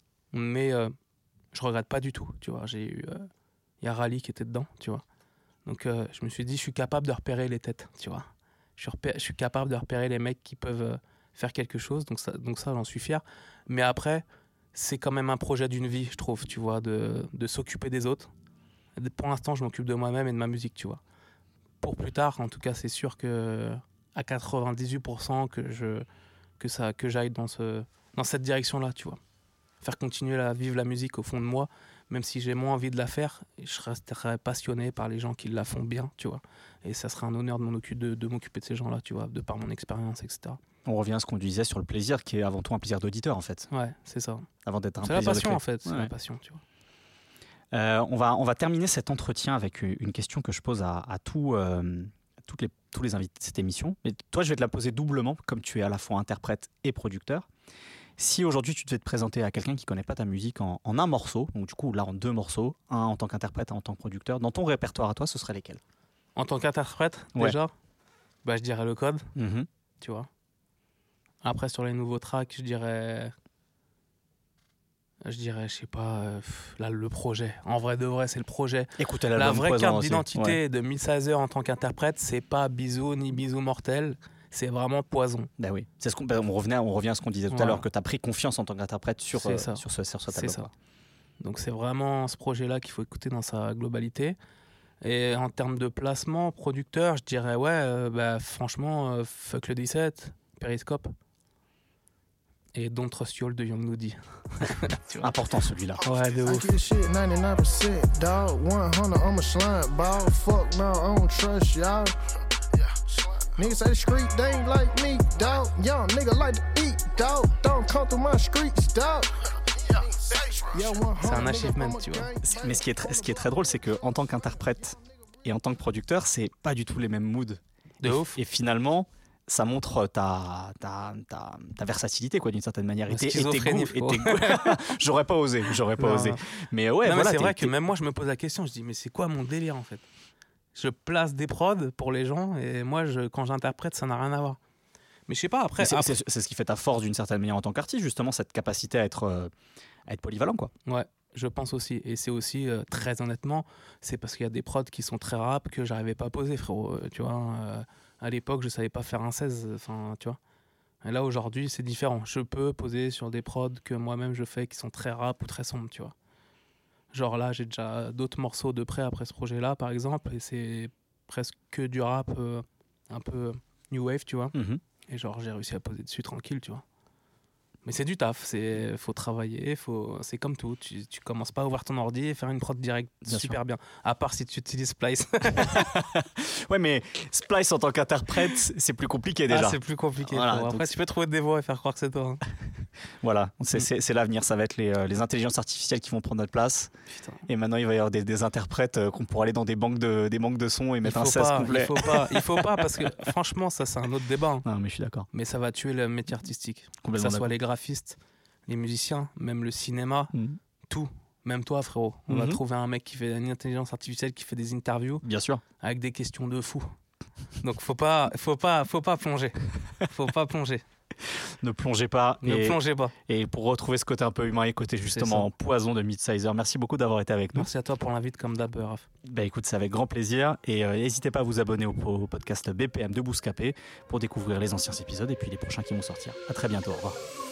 Mais euh, je regrette pas du tout, tu vois. J'ai eu... Il y a Rally qui était dedans, tu vois. Donc euh, je me suis dit, je suis capable de repérer les têtes, tu vois. Je suis, repé- je suis capable de repérer les mecs qui peuvent euh, faire quelque chose. Donc ça, donc ça j'en suis fier. Mais après, c'est quand même un projet d'une vie, je trouve, tu vois, de, de s'occuper des autres. Pour l'instant, je m'occupe de moi-même et de ma musique, tu vois. Pour plus tard, en tout cas, c'est sûr que à quatre-vingt-dix-huit pour cent que je que ça que j'aille dans ce dans cette direction-là, tu vois. Faire continuer à vivre la musique au fond de moi, même si j'ai moins envie de la faire, je resterai passionné par les gens qui la font bien, tu vois. Et ça serait un honneur de m'en occuper de, de m'occuper de ces gens-là, tu vois, de par mon expérience, et cetera. On revient à ce qu'on disait sur le plaisir, qui est avant tout un plaisir d'auditeur en fait, Ouais, c'est ça. avant d'être un C'est la plaisir de passion créer. en fait, c'est Ouais. la passion, tu vois. Euh, on, va, on va terminer cet entretien avec une question que je pose à, à, tout, euh, à toutes les, tous les invités de cette émission. Mais toi, je vais te la poser doublement, comme tu es à la fois interprète et producteur. Si aujourd'hui tu devais te présenter à quelqu'un qui ne connaît pas ta musique en, en un morceau, donc du coup là en deux morceaux, un en tant qu'interprète, un en tant que producteur, dans ton répertoire à toi, ce serait lesquels? En tant qu'interprète, Ouais. déjà, bah, je dirais le code, Mhm. tu vois. Après, sur les nouveaux tracks, je dirais. Je dirais, je sais pas, euh, pff, là, le projet. En vrai de vrai, c'est le projet. Écoutez La l'album vraie Poison carte aussi. d'identité Ouais. de Midsizer en tant qu'interprète, c'est pas Bisou ni Bisou Mortel, c'est vraiment Poison. Bah oui. C'est ce qu'on, bah, on, revenait, on revient à ce qu'on disait tout à Voilà. l'heure, que tu as pris confiance en tant qu'interprète sur, C'est euh, ça. sur, ce, sur cet C'est album. ça. quoi. Donc c'est vraiment ce projet-là qu'il faut écouter dans sa globalité. Et en termes de placement, producteur, je dirais, ouais, euh, bah, franchement, euh, fuck le dix-sept, Periscope. Et Don't Trust You All de Young Nudy. Important celui-là. Ouais, de I ouf. get shit ninety-nine percent, dog. one hundred, I'm a slime ball. Fuck no, I don't trust y'all. Niggas say the street, they ain't like me, dog. Young nigga like to eat, dog. Don't come through my streets, dog. C'est un achievement, tu vois. Mais ce qui est, tr- ce qui est très drôle, c'est qu'en tant qu'interprète et en tant que producteur, c'est pas du tout les mêmes moods. De et, ouf. Et finalement, ça montre ta, ta, ta, ta versatilité, quoi, d'une certaine manière. Et La tes- et tes schizophrénie, goûts- et frérot. tes goûts- J'aurais pas osé, j'aurais pas Non, osé. non. Mais ouais, Non, mais voilà. c'est t'es- vrai que t'es- même moi, je me pose la question, je dis, mais c'est quoi mon délire en fait? Je place des prods pour les gens et moi, je, quand j'interprète, ça n'a rien à voir. Mais je sais pas, après. Mais c'est, après- c'est- c'est ce qui fait ta force d'une certaine manière en tant qu'artiste, justement, cette capacité à être, euh, à être polyvalent, quoi. Ouais, je pense aussi. Et c'est aussi, euh, très honnêtement, c'est parce qu'il y a des prods qui sont très rap que j'arrivais pas à poser, frérot. Euh, tu vois, euh, à l'époque, je savais pas faire un seize. Enfin, tu vois. Et là, aujourd'hui, c'est différent. Je peux poser sur des prods que moi-même je fais qui sont très rap ou très sombres, tu vois. Genre là, j'ai déjà d'autres morceaux de près après ce projet-là, par exemple, et c'est presque que du rap euh, un peu new wave, tu vois. Mhm. Et genre, j'ai réussi à poser dessus tranquille, tu vois. Mais c'est du taf, c'est faut travailler, faut c'est comme tout, tu, tu commences pas à ouvrir ton ordi et faire une prod direct Bien super bien, à part si tu utilises Splice. Ouais, mais Splice en tant qu'interprète, c'est plus compliqué déjà. Ah, c'est plus compliqué. Voilà, frérot. Après, donc tu peux trouver des voix et faire croire que c'est toi. hein. Voilà, c'est, c'est, c'est l'avenir, ça va être les, euh, les intelligences artificielles qui vont prendre notre place. Putain. Et maintenant, il va y avoir des, des interprètes euh, qu'on pourra aller dans des banques de, des banques de sons et Il mettre un faut, seize pas, complet. il faut pas, il faut pas, parce que franchement, ça c'est un autre débat. hein. Non, mais je suis d'accord. Mais ça va tuer le métier artistique. Que Complètement ce soit d'accord. les graphistes, les musiciens, même le cinéma, Mhm. tout. Même toi, frérot. On va Mhm. trouver un mec qui fait une intelligence artificielle qui fait des interviews Bien sûr. avec des questions de fou. Donc faut pas, faut pas, faut pas plonger. Faut pas plonger. Ne plongez pas. Ne et, plongez pas. et pour retrouver ce côté un peu humain et côté justement poison de Midsizer, merci beaucoup d'avoir été avec nous. Merci à toi pour l'invite comme d'hab, Raph. Bah écoute, c'est avec grand plaisir. Et euh, n'hésitez pas à vous abonner au, au podcast B P M de Bouscapé pour découvrir les anciens épisodes et puis les prochains qui vont sortir. À très bientôt. Au revoir.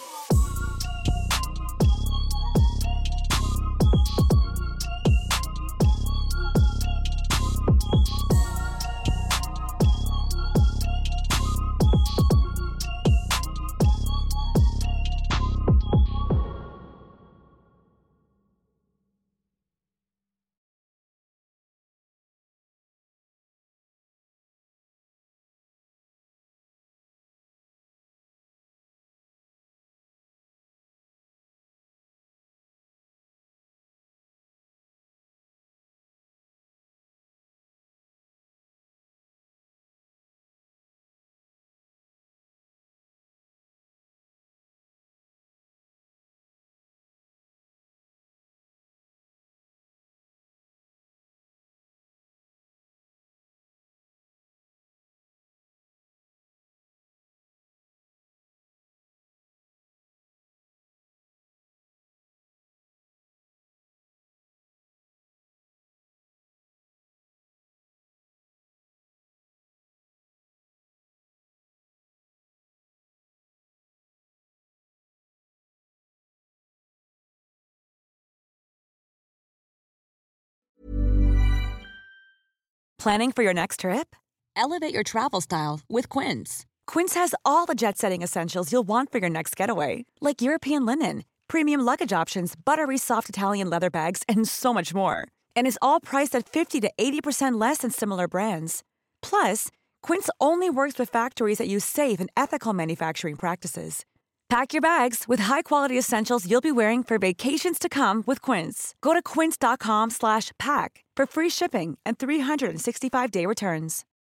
Planning for your next trip? Elevate your travel style with Quince. Quince has all the jet-setting essentials you'll want for your next getaway, like European linen, premium luggage options, buttery soft Italian leather bags, and so much more. And is all priced at fifty to eighty percent less than similar brands. Plus, Quince only works with factories that use safe and ethical manufacturing practices. Pack your bags with high-quality essentials you'll be wearing for vacations to come with Quince. Go to quince.com slash pack for free shipping and three sixty-five day returns.